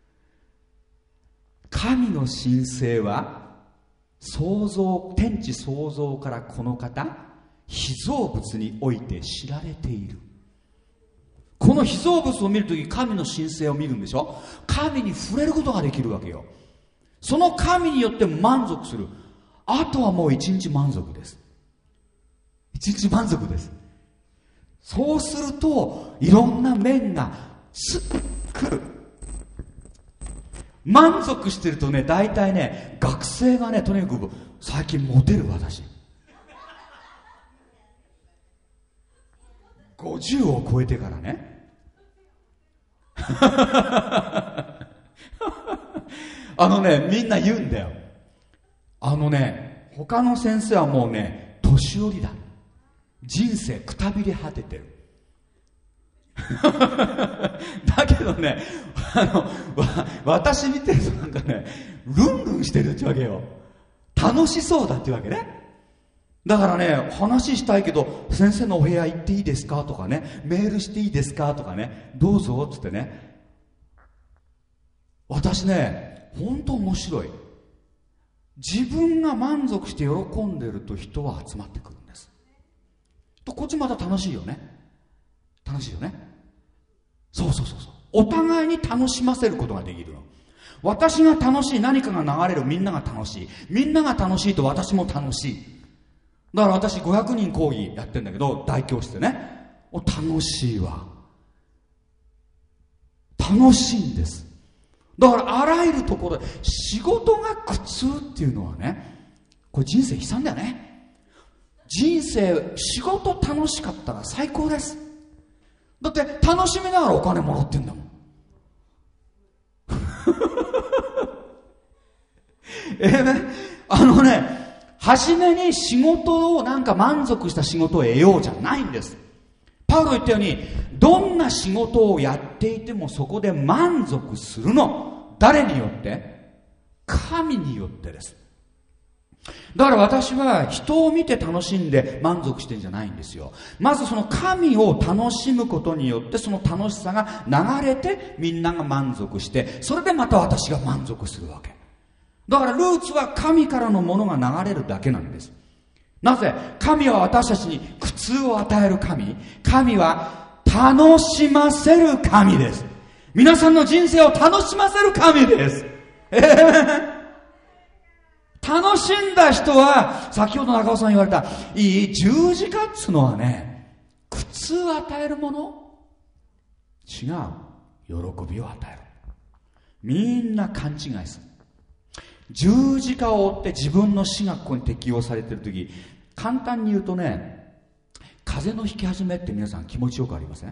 神の神性は、創造、天地創造からこの方、被造物において知られている。この被造物を見るとき、神の神性を見るんでしょ。神に触れることができるわけよ。その神によって満足する。あとはもう一日満足です。一日満足です。そうするといろんな面がすっくる。満足してるとね、大体ね、学生がね、とにかく最近モテる。私ごじゅうを超えてからねあのね、みんな言うんだよ。あのね、他の先生はもうね、年寄りだ。人生くたびれ果ててるだけどね、あのわ私見てるとなんかね、ルンルンしてるってわけよ。楽しそうだってわけね。だからね、話したいけど、先生のお部屋行っていいですかとかね、メールしていいですかとかね、どうぞっつってね。私ね、本当面白い。自分が満足して喜んでると人は集まってくるんです。とこっちまた楽しいよね。楽しいよね。そうそうそうそう。お互いに楽しませることができるの。私が楽しい、何かが流れる、みんなが楽しい。みんなが楽しいと私も楽しい。だから私ごひゃくにん講義やってんだけど、大教室でね、お楽しいわ。楽しいんです。だからあらゆるところで仕事が苦痛っていうのはね、これ人生悲惨だよね。人生、仕事楽しかったら最高です。だって楽しみながらお金もらってんだもんえーね、あのね、初めに仕事をなんか満足した仕事を得ようじゃないんです。パウロ言ったように、どんな仕事をやっていてもそこで満足するの。誰によって？神によってです。だから私は人を見て楽しんで満足してんじゃないんですよ。まずその神を楽しむことによって、その楽しさが流れてみんなが満足して、それでまた私が満足するわけ。 だからルーツは神からのものが流れるだけなんです。なぜ？神は私たちに苦痛を与える神。神は楽しませる神です。皆さんの人生を楽しませる神です。えー楽しんだ人は、先ほど中尾さん言われた、いい十字架っつうのはね、苦痛を与えるもの？違う。喜びを与える。みんな勘違いする。十字架を追って自分の死がここに適用されているとき、簡単に言うとね、風の引き始めって皆さん気持ちよくありません？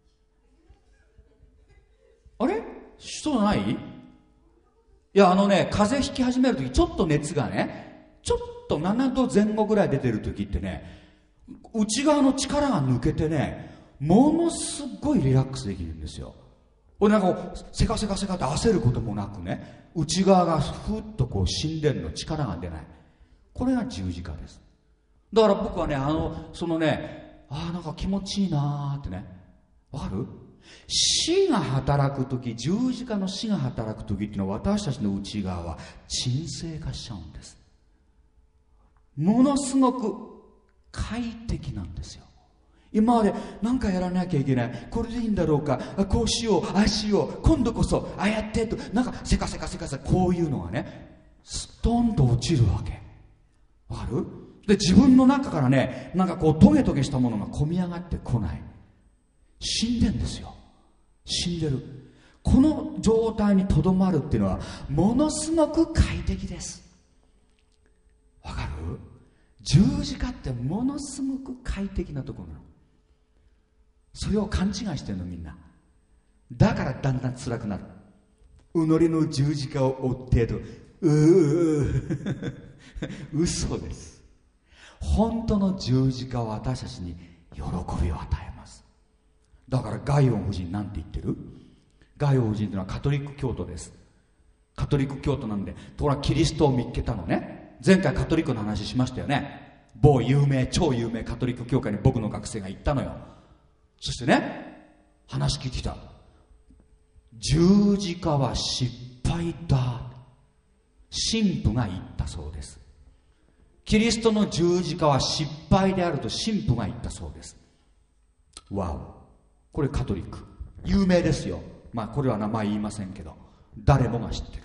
あれ？そうない？いや、あのね、風邪ひき始めるとき、ちょっと熱がね、ちょっとななどぜん後ぐらい出てるときってね、内側の力が抜けてね、ものすごいリラックスできるんですよ。俺なんかこう、せかせかせかって焦ることもなくね、内側がふっとこう神殿の力が出ない。これが十字架です。だから僕はね、あの、そのね、ああ、なんか気持ちいいなーってね、わかる？死が働くとき、十字架の死が働くときっていうのは私たちの内側は沈静化しちゃうんです。ものすごく快適なんですよ。今まで何かやらなきゃいけない、これでいいんだろうか、こうしよう、ああしよう、今度こそああやってと、なんかせかせかせかせか、こういうのがねストンと落ちるわけ。わかる？で自分の中からね、なんかこうトゲトゲしたものが込み上がってこない。死んでんですよ。死んでる。この状態にとどまるっていうのはものすごく快適です。わかる？十字架ってものすごく快適なところなの。それを勘違いしてるのみんな。だからだんだん辛くなる。己の十字架を追ってと、うー嘘です。本当の十字架は私たちに喜びを与えます。だからガイオン夫人なんて言ってる？ガイオン夫人というのはカトリック教徒です。カトリック教徒なんで、ところがキリストを見っけたのね。前回カトリックの話しましたよね。某有名超有名カトリック教会に僕の学生が行ったのよ。そしてね、話聞いてきた。十字架は失敗だ、神父が言ったそうです。キリストの十字架は失敗であると神父が言ったそうです。わお、これカトリック有名ですよ。まあこれは名前言いませんけど誰もが知ってる。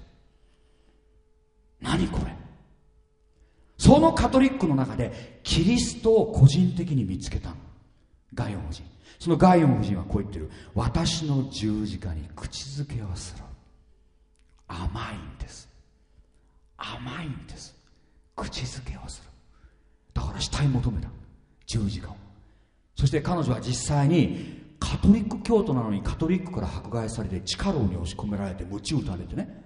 何これ？そのカトリックの中でキリストを個人的に見つけたの、ガイオン夫人。そのガイオン夫人はこう言ってる。私の十字架に口づけをする。甘いんです。甘いんです。口づけをする。だから死体求めた十字架を。そして彼女は実際にカトリック教徒なのにカトリックから迫害されて地下牢に押し込められて鞭打たれてね、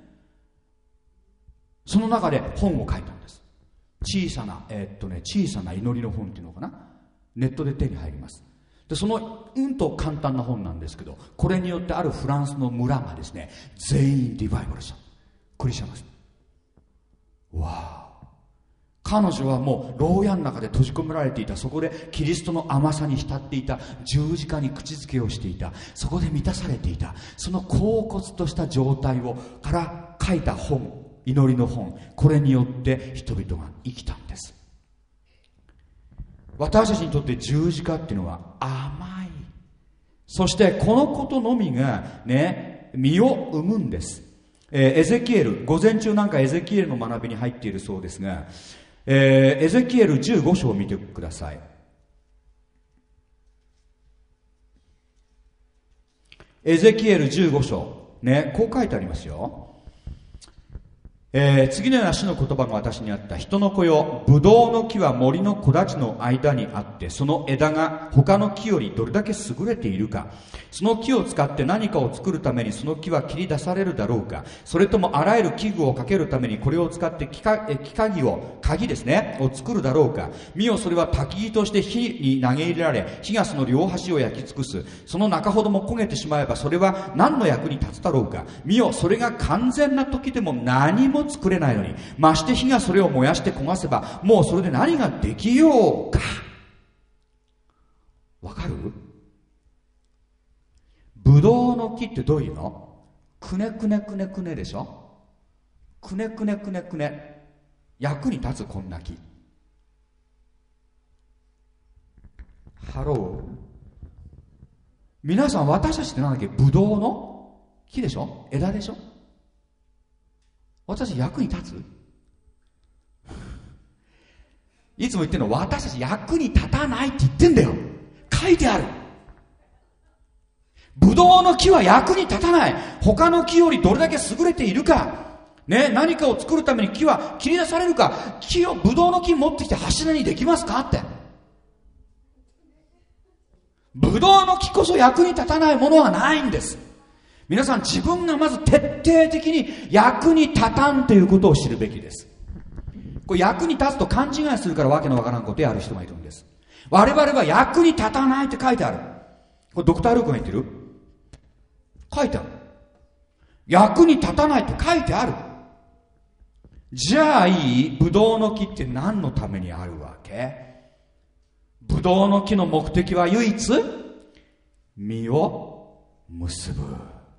その中で本を書いたんです。小さな、えー、っとね、小さな祈りの本っていうのかな、ネットで手に入ります。でそのうんと簡単な本なんですけど、これによってあるフランスの村がですね全員リバイバルした。クリスチャンです。わあ、彼女はもう牢屋の中で閉じ込められていた。そこでキリストの甘さに浸っていた。十字架に口づけをしていた。そこで満たされていた。その恍惚とした状態をから書いた本、祈りの本、これによって人々が生きたんです。私たちにとって十字架っていうのは甘い。そしてこのことのみがね、実を生むんです。えー、エゼキエル、午前中なんかエゼキエルの学びに入っているそうですが、えー、エゼキエルじゅうご章を見てください。エゼキエルじゅうご章ね、こう書いてありますよ。えー、次のような主の言葉が私にあった。人の子よ、ブドウの木は森の木立の間にあって、その枝が他の木よりどれだけ優れているか。その木を使って何かを作るためにその木は切り出されるだろうか。それともあらゆる器具をかけるためにこれを使って木か木鍵を鍵ですねを作るだろうか。見よ、それは焚き木として火に投げ入れられ、火がその両端を焼き尽くす。その中ほども焦げてしまえばそれは何の役に立つだろうか。見よ、それが完全な時でも何も作れないのに、まして火がそれを燃やして焦がせばもうそれで何ができようか。わかる？ブドウの木ってどういうの？くねくねくねくねでしょ。 くねくねくねくね、役に立つこんな木。ハロー。皆さん、私たちって何だっけ？ブドウの木でしょ？枝でしょ？私役に立つ？いつも言ってるの、私たち役に立たないって言ってんだよ。書いてある。ブドウの木は役に立たない。他の木よりどれだけ優れているか。ね、何かを作るために木は切り出されるか。木を、ブドウの木持ってきて柱にできますかって。ブドウの木こそ役に立たないものはないんです。皆さん、自分がまず徹底的に役に立たんということを知るべきです。これ役に立つと勘違いするからわけのわからんことをやる人がいるんです。我々は役に立たないって書いてある。これドクター・ルークが言ってる？書いてある。役に立たないって書いてある。じゃあいい、ブドウの木って何のためにあるわけ？ブドウの木の目的は唯一、実を結ぶ。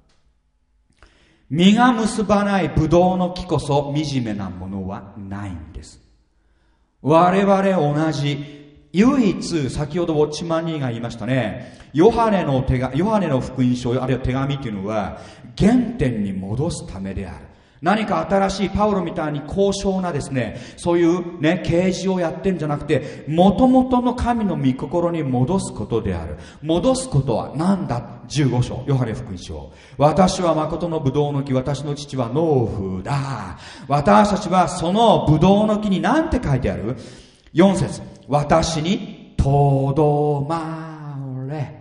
実が結ばないブドウの木こそ惨めなものはないんです。我々同じ、唯一、先ほどウォッチマンニーが言いましたね、ヨハネの手が、ヨハネの福音書、あるいは手紙というのは、原点に戻すためである。何か新しいパウロみたいに高尚なですね、そういうね、啓示をやってんじゃなくて、元々の神の御心に戻すことである。戻すことは何だ？じゅうご章、ヨハネ福音書。私は誠のブドウの木、私の父は農夫だ。私たちはそのブドウの木に何て書いてある？よん節、私にとどまれ。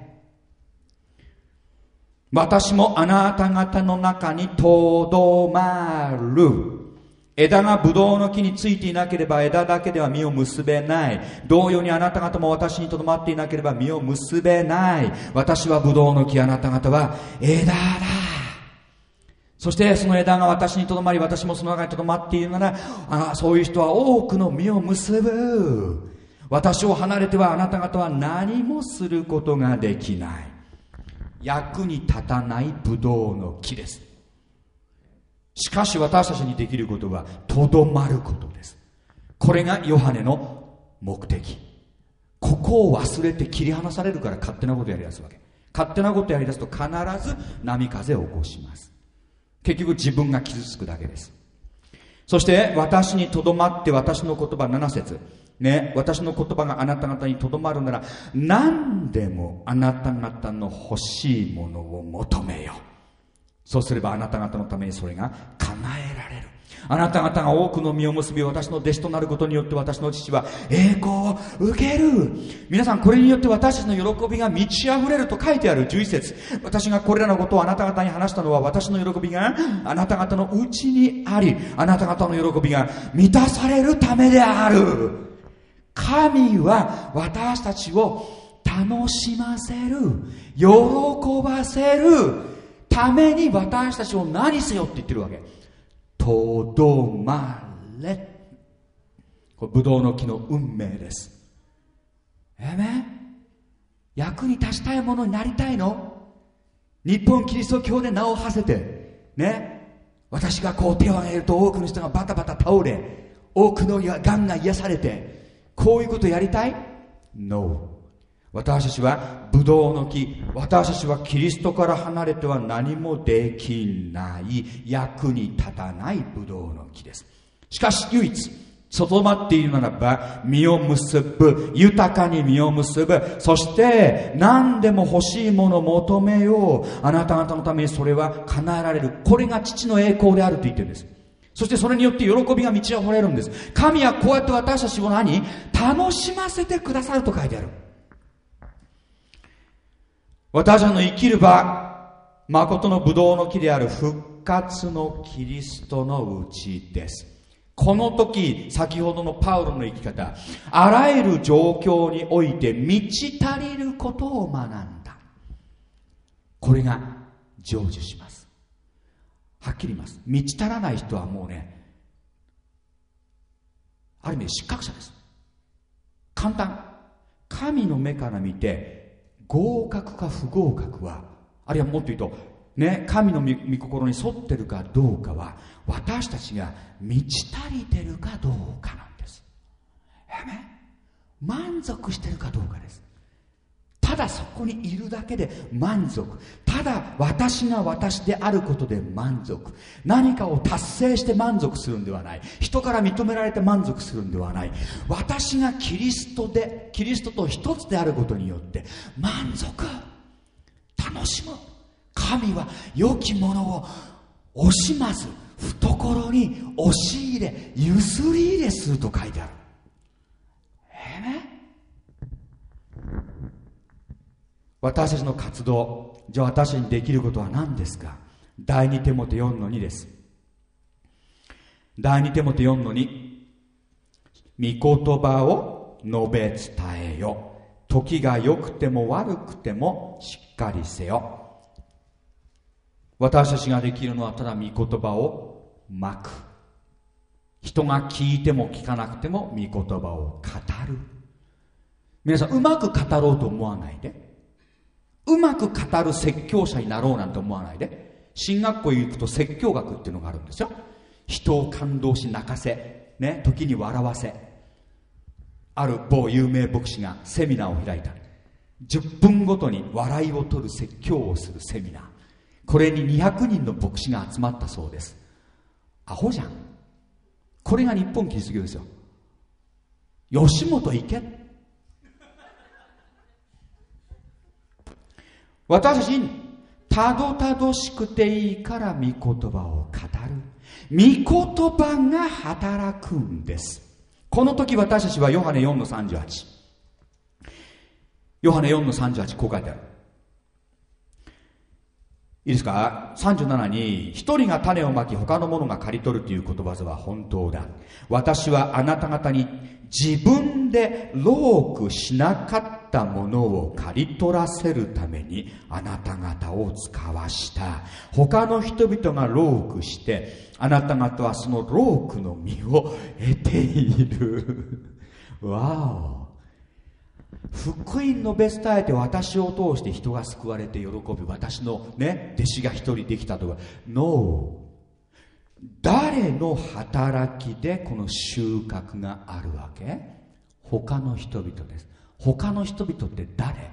私もあなた方の中にとどまる。枝がブドウの木についていなければ枝だけでは実を結べない。同様にあなた方も私にとどまっていなければ実を結べない。私はブドウの木、あなた方は枝だ。そしてその枝が私にとどまり、私もその中にとどまっているなら、あ、そういう人は多くの実を結ぶ。私を離れてはあなた方は何もすることができない。役に立たないブドウの木です。しかし私たちにできることはとどまることです。これがヨハネの目的。ここを忘れて切り離されるから勝手なことやり出すわけ。勝手なことやり出すと必ず波風を起こします。結局自分が傷つくだけです。そして私にとどまって私の言葉なな節ね、私の言葉があなた方にとどまるなら何でもあなた方の欲しいものを求めよ。そうすればあなた方のためにそれが叶えられる。あなた方が多くの実を結び私の弟子となることによって私の父は栄光を受ける。皆さん、これによって私たちの喜びが満ち溢れると書いてあるじゅういち節。私がこれらのことをあなた方に話したのは私の喜びがあなた方のうちにあり、あなた方の喜びが満たされるためである。神は私たちを楽しませる、喜ばせるために私たちを何せよって言ってるわけ。とどまれ。これブドウの木の運命です。えめ役に立ちたいものになりたいの？日本キリスト教で名を馳せてね、私がこう手を挙げると多くの人がバタバタ倒れ、多くのがんが癒されて、こういうことやりたい？ No。 私たちはブドウの木、私たちはキリストから離れては何もできない、役に立たないブドウの木です。しかし唯一とどまっているならば実を結ぶ、豊かに実を結ぶ。そして何でも欲しいものを求めよう。あなた方のためにそれは叶えられる。これが父の栄光であると言ってるんです。そしてそれによって喜びが満ち溢れるんです。神はこうやって私たちを何？楽しませてくださると書いてある。私たちの生きる場、誠のブドウの木である復活のキリストのうちです。この時、先ほどのパウロの生き方、あらゆる状況において満ち足りることを学んだ。これが成就します。はっきり言います。満ち足らない人はもうね、ある意味失格者です。簡単。神の目から見て合格か不合格は、あるいはもっと言うとね、神の御心に沿ってるかどうかは私たちが満ち足りてるかどうかなんです。えめ満足してるかどうかです。ただそこにいるだけで満足、ただ私が私であることで満足、何かを達成して満足するんではない、人から認められて満足するんではない、私がキリストでキリストと一つであることによって満足、楽しむ。神は良きものを惜しまず懐に押し入れ譲り入れすると書いてある。えーね、私たちの活動、じゃあ私にできることは何ですか。第二テモテ よんのに です。第二テモテ よんのに、御言葉を述べ伝えよ、時が良くても悪くてもしっかりせよ。私たちができるのはただ御言葉をまく。人が聞いても聞かなくても御言葉を語る。皆さんうまく語ろうと思わないで、うまく語る説教者になろうなんて思わないで。進学校行くと説教学っていうのがあるんですよ。人を感動し泣かせ、ね、時に笑わせ。ある某有名牧師がセミナーを開いた。じゅっぷんごとに笑いを取る説教をするセミナー。これににひゃくにんの牧師が集まったそうです。アホじゃん。これが日本キリスト教ですよ。吉本行け。私たちにたどたどしくていいから御言葉を語る。御言葉が働くんです。この時私たちはヨハネ よんのさんじゅうはち、ヨハネ よんのさんじゅうはち、こう書いてある。いいですか。さんじゅうななに、一人が種をまき他の者が刈り取るという言葉は本当だ。私はあなた方に自分で労苦しなかったものを刈り取らせるためにあなた方を使わした。他の人々が労苦してあなた方はその労苦の実を得ている。わお。福音の述べ伝えて私を通して人が救われて喜び、私のね弟子が一人できたとか。 No、 誰の働きでこの収穫があるわけ？他の人々です。他の人々って誰？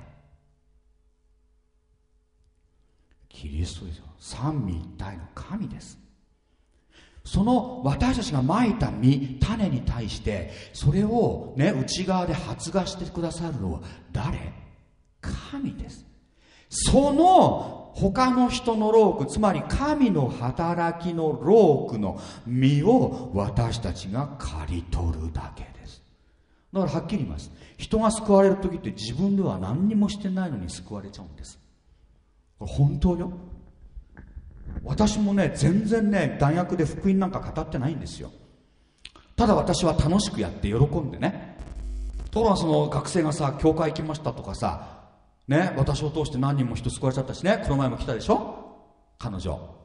キリストですよ。三位一体の神です。その私たちが蒔いた実、種に対してそれをね内側で発芽してくださるのは誰？神です。その他の人の労苦、つまり神の働きの労苦の実を私たちが刈り取るだけです。だからはっきり言います。人が救われる時って自分では何にもしてないのに救われちゃうんです。これ本当よ。私もね全然ね大学で福音なんか語ってないんですよ。ただ私は楽しくやって喜んでね。ところがその学生がさ、教会行きましたとかさね、私を通して何人も人救われちゃったしね、この前も来たでしょ彼女。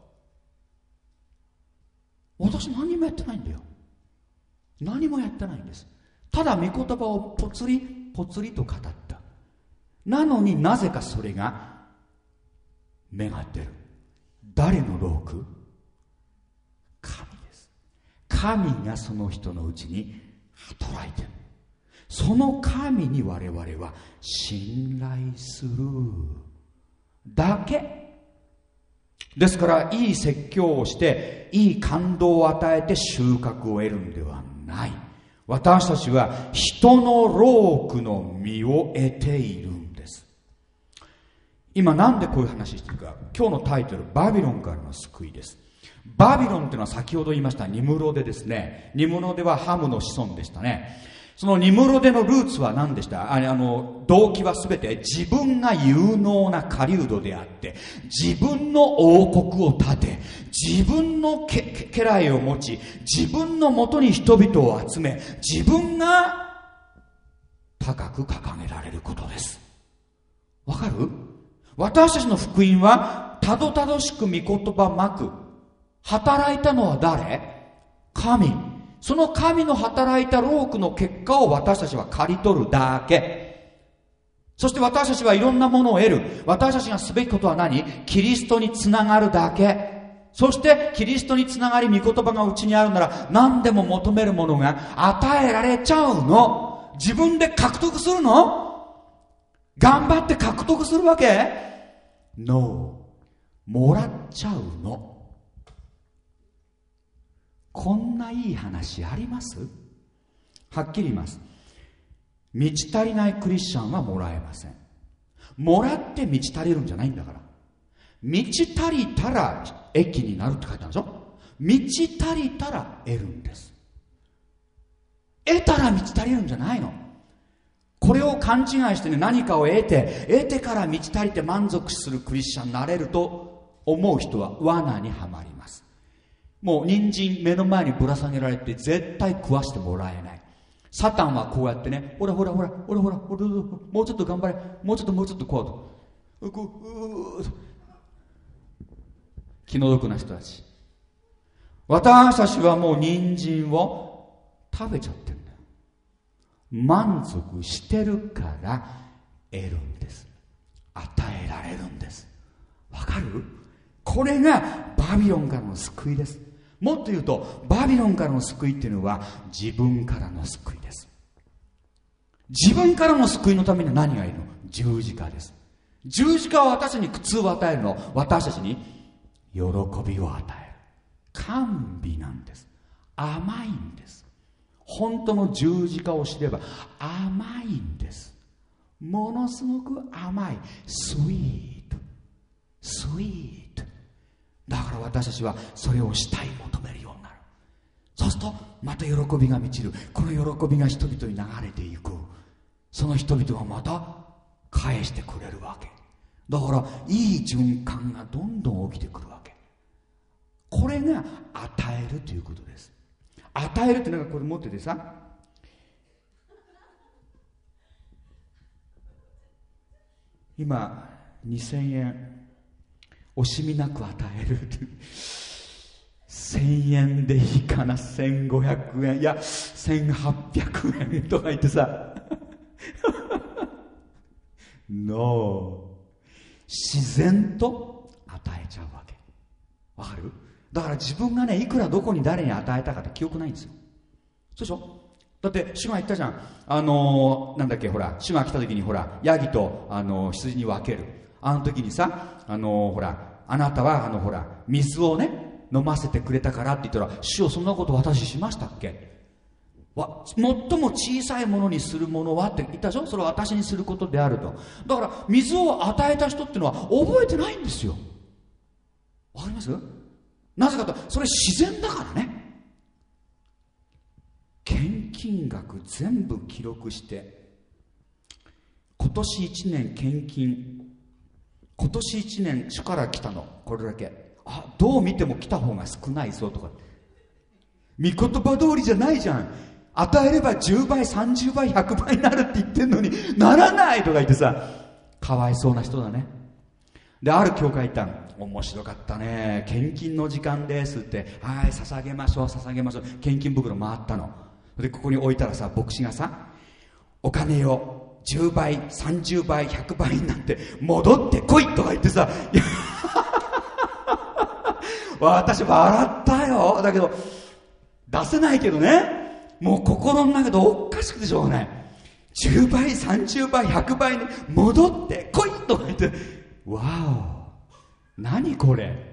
私何もやってないんだよ。何もやってないんです。ただ御言葉をぽつりぽつりと語った。なのになぜかそれが芽が出る。誰の労苦？神です。神がその人のうちに働いている。その神に我々は信頼するだけですから、いい説教をしていい感動を与えて収穫を得るんではない。私たちは人の労苦の実を得ているんです。今なんでこういう話してるか。今日のタイトル、バビロンからの救いです。バビロンというのは先ほど言いましたニムロデですね。ニムロデはハムの子孫でしたね。そのニムロデのルーツは何でした？ああの動機はすべて自分が有能な狩人であって、自分の王国を建て、自分の家来を持ち、自分のもとに人々を集め、自分が高く掲げられることです。わかる？私たちの福音はたどたどしく御言葉まく。働いたのは誰？神。その神の働いた労苦の結果を私たちは刈り取るだけ。 そして私たちはいろんなものを得る。私たちがすべきことは何？キリストにつながるだけ。そしてキリストにつながり、御言葉がうちにあるなら何でも求めるものが与えられちゃうの。自分で獲得するの？頑張って獲得するわけ？ No。 もらっちゃうの。こんないい話あります？はっきり言います。満ち足りないクリスチャンはもらえません。もらって満ち足りるんじゃないんだから。満ち足りたら益になるって書いてあるでしょ。満ち足りたら得るんです。得たら満ち足りるんじゃないの。これを勘違いしてね、何かを得て得てから満ち足りて満足するクリスチャンになれると思う人は罠にはまります。もう人参目の前にぶら下げられて絶対食わしてもらえない。サタンはこうやってね、ほらほらほらほらほらほら、もうちょっと頑張れ、もうちょっともうちょっとこうと、こう、うー気の毒な人たち。私たちはもう人参を食べちゃってるんだよ。満足してるから得るんです。与えられるんです。わかる？これがバビロンからの救いです。もっと言うと、バビロンからの救いっていうのは自分からの救いです。自分からの救いのためには何がいるの？十字架です。十字架は私たちに苦痛を与えるの。私たちに喜びを与える。甘美なんです。甘いんです。本当の十字架を知れば甘いんです。ものすごく甘い。スイート。スイート。だから私たちはそれをしたい、求めるようになる。そうするとまた喜びが満ちる。この喜びが人々に流れていく。その人々がまた返してくれるわけだから、いい循環がどんどん起きてくるわけ。これが与えるということです。与えるってなんかこれ持っててさ、今にせんえん惜しみなく与えるせんえんでいいかな、せんごひゃくえん、いやせんはっぴゃくえんとか言ってさノー、自然と与えちゃうわけ。わかる？だから自分がね、いくらどこに誰に与えたかって記憶ないんですよ。そうでしょ？だって主が言ったじゃん、あのー、なんだっけ、ほら主が来た時にほらヤギと、あのー、羊に分ける。あの時にさ、あのー、ほらあなたはあのほら水をね飲ませてくれたからって言ったら、主よそんなこと私しましたっけ？わ最も小さいものにするものはって言ったでしょ。それは私にすることであると。だから水を与えた人っていうのは覚えてないんですよ。わかります？なぜかと、それ自然だからね。献金額全部記録して、今年いちねん献金、今年いちねん主から来たのこれだけ、あ、どう見ても来た方が少ないぞとか、御言葉通りじゃないじゃん。与えればじゅうばいさんじゅうばいひゃくばいになるって言ってんのにならないとか言ってさ、かわいそうな人だね。である教会行ったの。面白かったね。献金の時間ですって、はい、捧げましょう捧げましょう、献金袋回ったので、ここに置いたらさ、牧師がさ、お金をじゅうばいさんじゅうばいひゃくばいになって戻ってこいとか言ってさ私笑ったよ。だけど出せないけどね、もう心の中でおかしくてしょうがない。じゅうばいさんじゅうばいひゃくばいに戻ってこいとか言って、わお、何これ。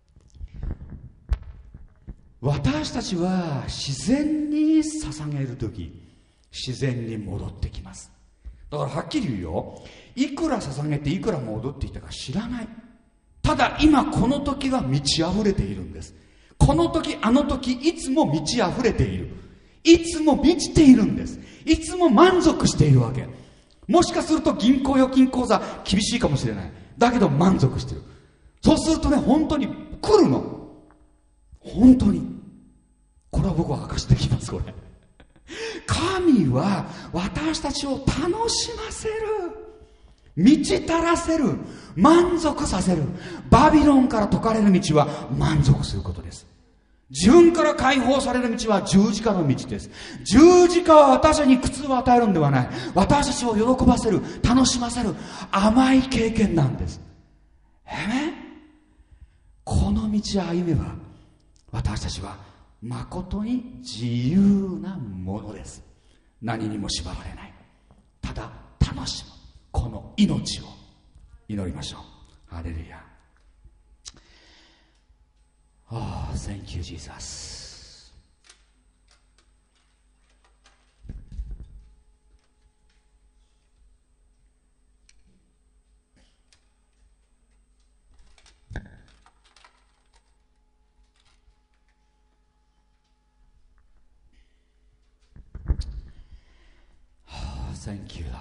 私たちは自然に捧げるとき自然に戻ってきます。だからはっきり言うよ、いくら捧げていくら戻ってきたか知らない。ただ今この時は満ち溢れているんです。この時あの時いつも満ち溢れている。いつも満ちているんです。いつも満足しているわけ。もしかすると銀行預金口座厳しいかもしれない。だけど満足してる。そうするとね、本当に来るの。本当に。これは僕は明かしできます。これ神は私たちを楽しませる、満ち足らせる、満足させる。バビロンから解かれる道は満足することです。 自分から解放される道は十字架の道です。十字架は私たちに苦痛を与えるんではない。私たちを喜ばせる、楽しませる甘い経験なんです。えー、この道を歩めば私たちは誠に自由なものです。何にも縛られない。ただ楽しむこの命を祈りましょう。ハレルヤ。Oh, thank you, Jesus. Oh, thank you, Lord.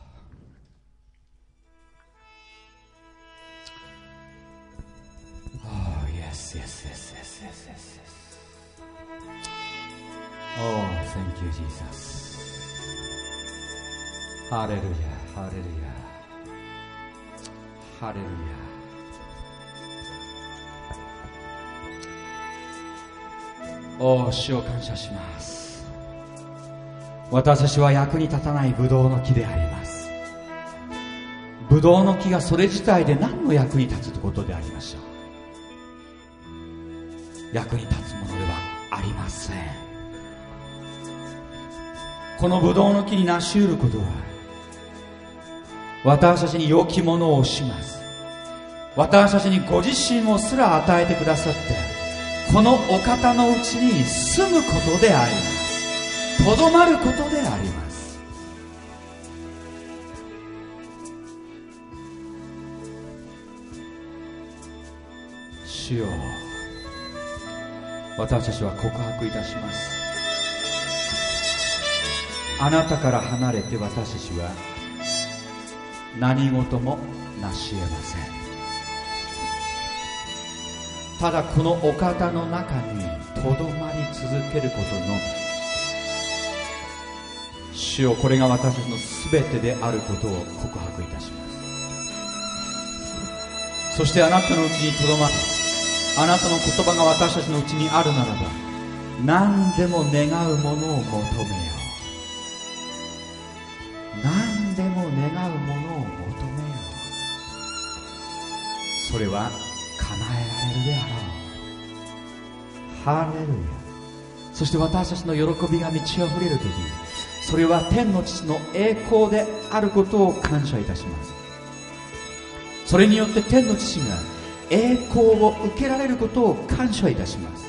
Oh, yes, yes, yes, yes, yes, yes, yes. Oh, thank you, Jesus. Hallelujah, hallelujah, hallelujah. Oh, 主を感謝します。私たちは役に立たないブドウの木であります。ブドウの木がそれ自体で何の役に立つことでありましょう。役に立つものではありません。このブドウの木に成し得ることは、私たちに良きものをします。私たちにご自身をすら与えてくださって、このお方のうちに住むことであります。とどまることであります。主よ、私たちは告白いたします。あなたから離れて私たちは何事も成し得ません。ただこのお方の中にとどまり続けることのみ。主よ、これが私たちのすべてであることを告白いたします。そしてあなたのうちにとどまり、あなたの言葉が私たちのうちにあるならば、何でも願うものを求めよう。何でも願うものを求めよう。それは叶えられるであろう。ハレルヤ。そして私たちの喜びが満ち溢れるとき、それは天の父の栄光であることを感謝いたします。それによって天の父が栄光を受けられることを感謝いたします。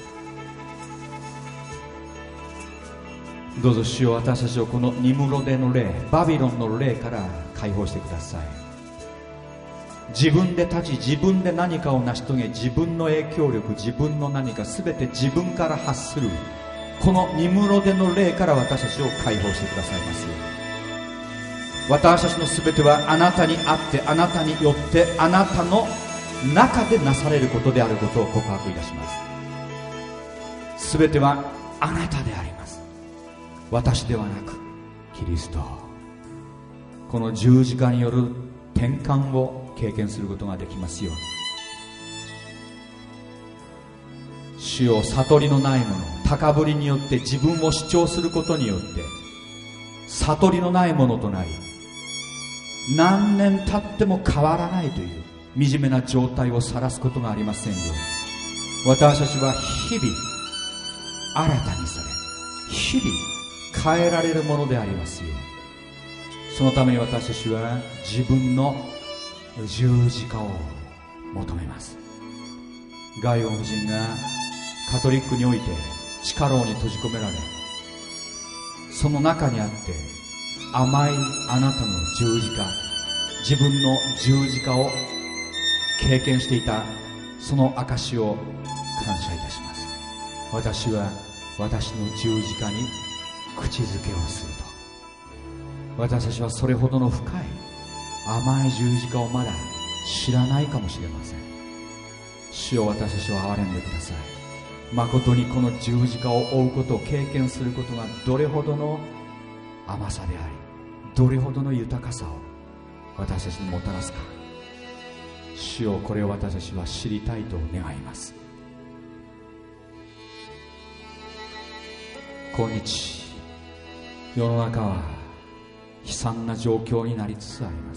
どうぞ主よ、私たちをこのニムロデの霊、バビロンの霊から解放してください。自分で立ち、自分で何かを成し遂げ、自分の影響力、自分の何か全て自分から発するこのニムロデの霊から私たちを解放してくださいますように。私たちの全てはあなたにあって、あなたによって、あなたの中でなされることであることを告白いたします。すべてはあなたであります。私ではなくキリスト。この十字架による転換を経験することができますように。主よ、悟りのないもの、高ぶりによって自分を主張することによって悟りのないものとなり、何年経っても変わらないという惨めな状態を晒すことがありませんように。私たちは日々新たにされ、日々変えられるものでありますように。そのために私たちは自分の十字架を求めます。ガイオン夫人がカトリックにおいて地下牢に閉じ込められ、その中にあって甘いあなたの十字架、自分の十字架を経験していたその証を感謝いたします。私は私の十字架に口づけをすると、私たちはそれほどの深い甘い十字架をまだ知らないかもしれません。主よ、私たちを憐れんでください。誠にこの十字架を追うことを経験することがどれほどの甘さであり、どれほどの豊かさを私たちにもたらすか。主よ、これを私たちは知りたいと願います。 今日世の中は悲惨な状況になりつつあります。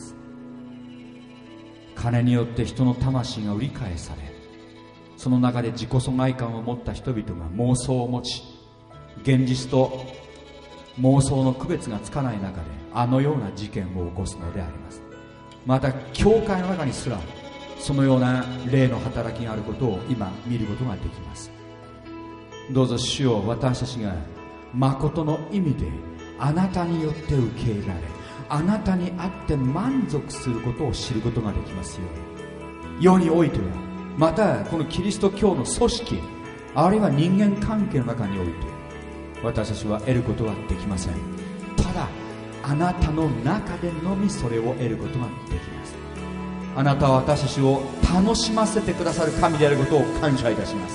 金によって人の魂が売り買いされ、その中で自己疎外感を持った人々が妄想を持ち、現実と妄想の区別がつかない中であのような事件を起こすのであります。また教会の中にすらそのような霊の働きがあることを今見ることができます。どうぞ主よ、私たちが誠の意味であなたによって受け入れられ、あなたにあって満足することを知ることができますように。世においては、またこのキリスト教の組織、あるいは人間関係の中において私たちは得ることはできません。ただあなたの中でのみそれを得ることができます。あなたは私たちを楽しませてくださる神であることを感謝いたします。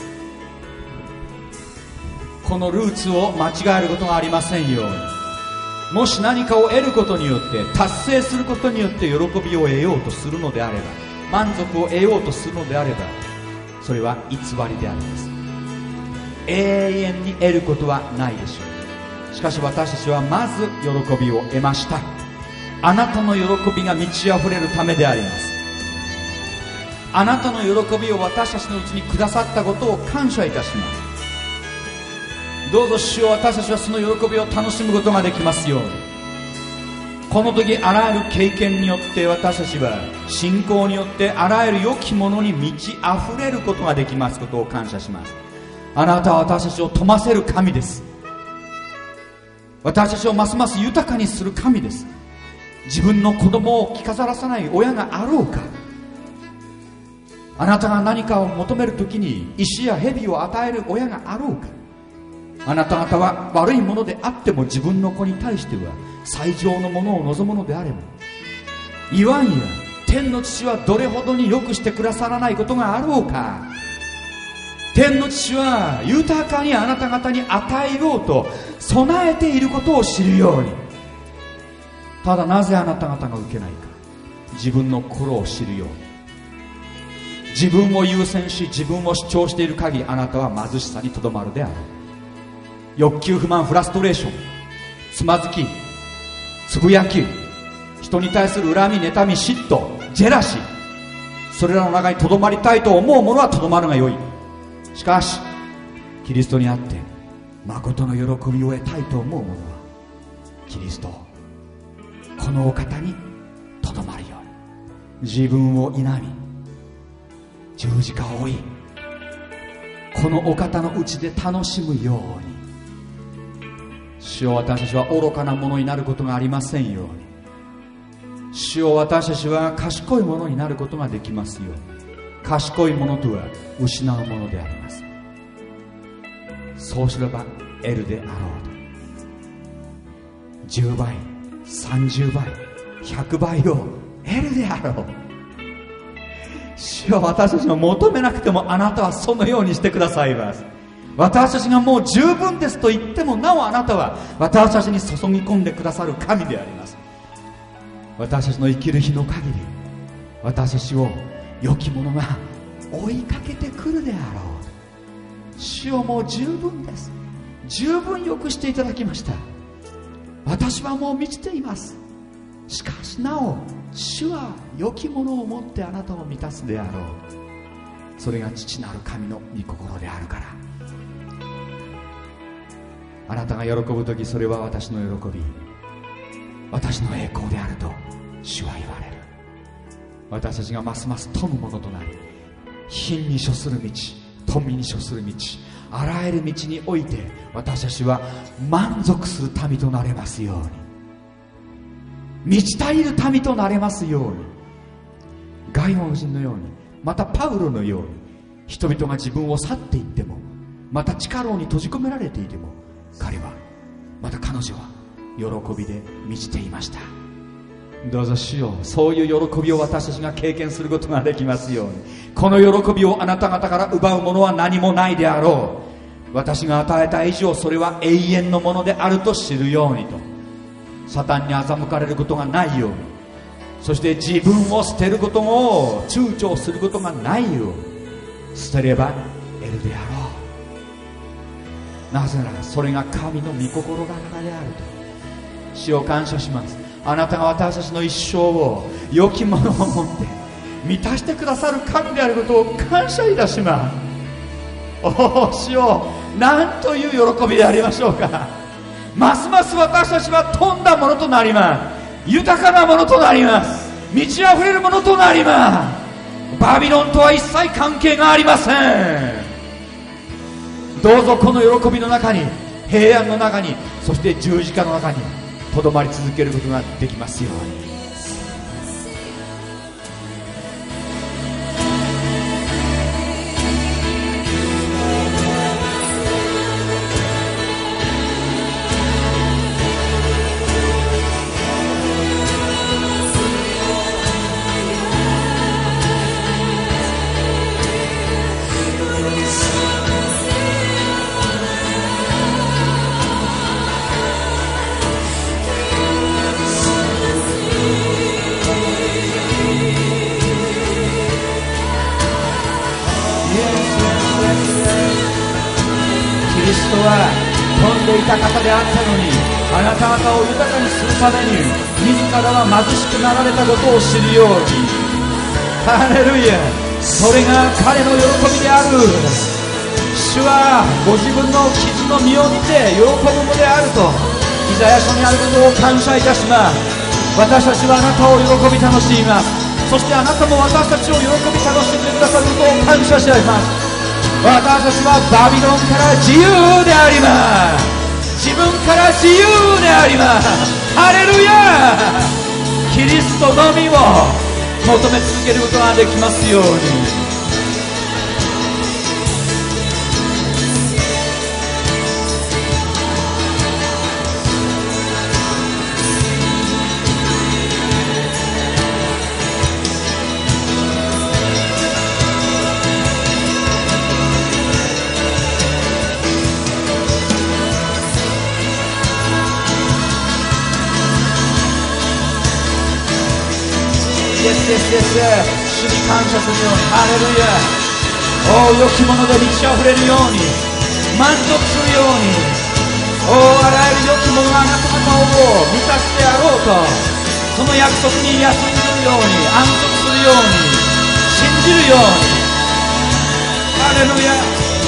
このルーツを間違えることがありませんように。もし何かを得ることによって達成することによって喜びを得ようとするのであれば、満足を得ようとするのであれば、それは偽りであります。永遠に得ることはないでしょう。しかし私たちはまず喜びを得ました。あなたの喜びが満ち溢れるためであります。あなたの喜びを私たちのうちにくださったことを感謝いたします。どうぞ主よ、私たちはその喜びを楽しむことができますように。この時あらゆる経験によって私たちは信仰によってあらゆる良きものに満ち溢れることができますことを感謝します。あなたは私たちを富ませる神です。私たちをますます豊かにする神です。自分の子供を着飾らさない親があろうか。あなたが何かを求めるときに石や蛇を与える親があろうか。あなた方は悪いものであっても自分の子に対しては最上のものを望むのであれば、言わんや天の父はどれほどに良くしてくださらないことがあろうか。天の父は豊かにあなた方に与えようと備えていることを知るように。ただなぜあなた方が受けないか。自分の心を知るように。自分を優先し自分を主張している限り、あなたは貧しさにとどまるであろう。欲求不満フラストレーション、つまずき、つぶやき、人に対する恨み妬み嫉妬ジェラシー、それらの中にとどまりたいと思う者はとどまるがよい。しかしキリストにあって誠の喜びを得たいと思う者はキリスト、このお方にとどまるように。自分を否み十字架を追い、このお方のうちで楽しむように。主よ、私たちは愚かなものになることがありませんように。主よ、私たちは賢いものになることができますように。賢いものとは失うものであります。そうすれば得るであろうと。じゅうばいさんじゅうばいひゃくばいを得るであろう。主よ、私たちが求めなくてもあなたはそのようにしてくださいます。私たちがもう十分ですと言ってもなおあなたは私たちに注ぎ込んでくださる神であります。私たちの生きる日の限り、私たちを良きものが追いかけてくるであろう。主よ、もう十分です。十分よくしていただきました。私はもう満ちています。しかしなお主は良きものを持ってあなたを満たすであろう。それが父なる神の御心であるから。あなたが喜ぶとき、それは私の喜び、私の栄光であると主は言われる。私たちがますます富むものとなり、貧に処する道、富に処する道、あらゆる道において私たちは満足する民となれますように。満ち足りる民となれますように。外国人のように、またパウロのように、人々が自分を去っていっても、また地下牢に閉じ込められていても、彼はまた彼女は喜びで満ちていました。どうぞ主よ、そういう喜びを私たちが経験することができますように。この喜びをあなた方から奪うものは何もないであろう。私が与えた以上、それは永遠のものであると知るようにと。サタンに欺かれることがないように、そして自分を捨てることを躊躇することがないように。捨てれば得るであろう。 なぜならそれが神の御心柄であると。主を感謝します。あなたが私たちの一生を良きものを持って満たしてくださる神であることを感謝いたします。おお、主よ、なんという喜びでありましょうか。ますます私たちは富んだものとなります。豊かなものとなります。満ち溢れるものとなります。バビロンとは一切関係がありません。どうぞこの喜びの中に、平安の中に、そして十字架の中にとどまり続けることができますように。いた方であったのに、あなた方を豊かにするために自らは貧しくなられたことを知るように。ハレルヤ、それが彼の喜びである。主はご自分の傷の身を見て喜ぶのであるとイザヤ書にあることを感謝いたします。私たちはあなたを喜び楽しみます。そしてあなたも私たちを喜び楽しんでくださることを感謝しております。私たちはバビロンから自由であります。自分から自由であります。ハレルヤ、キリストのみを求め続けることができますように。イエスイエスイエス、主に感謝するように。ハレルヤ、お良きもので満ち溢れるように、満足するように、おあらゆる良きものがあなた方を満たしてやろうと、その約束に休んでるように、安息するように、信じるように。ハレルヤ、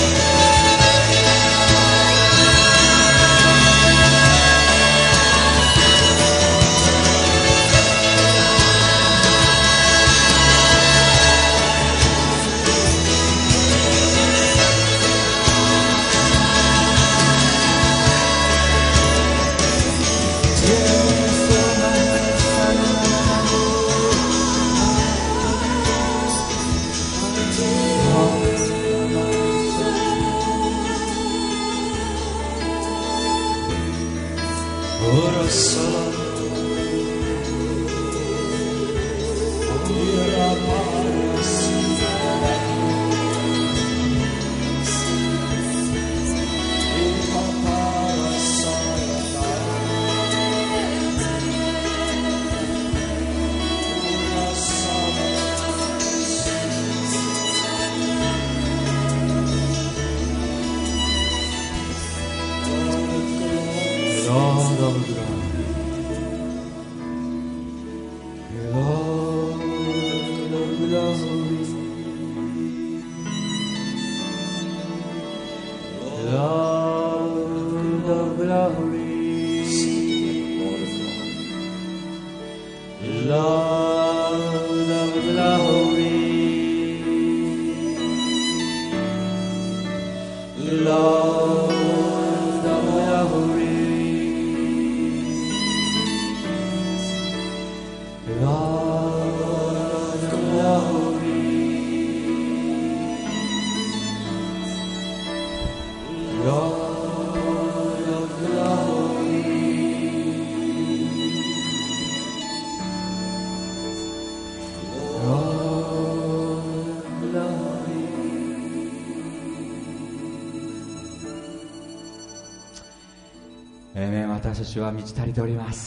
私たちは満ち足りております。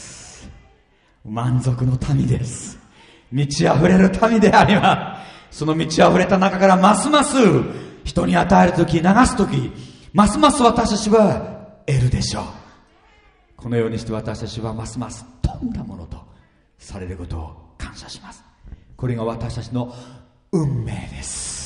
満足の民です。満ち溢れる民であります。その満ち溢れた中からますます人に与えるとき、流すとき、 ますます私たちは得るでしょう。このようにして私たちはますます富んだものとされることを感謝します。これが私たちの運命です。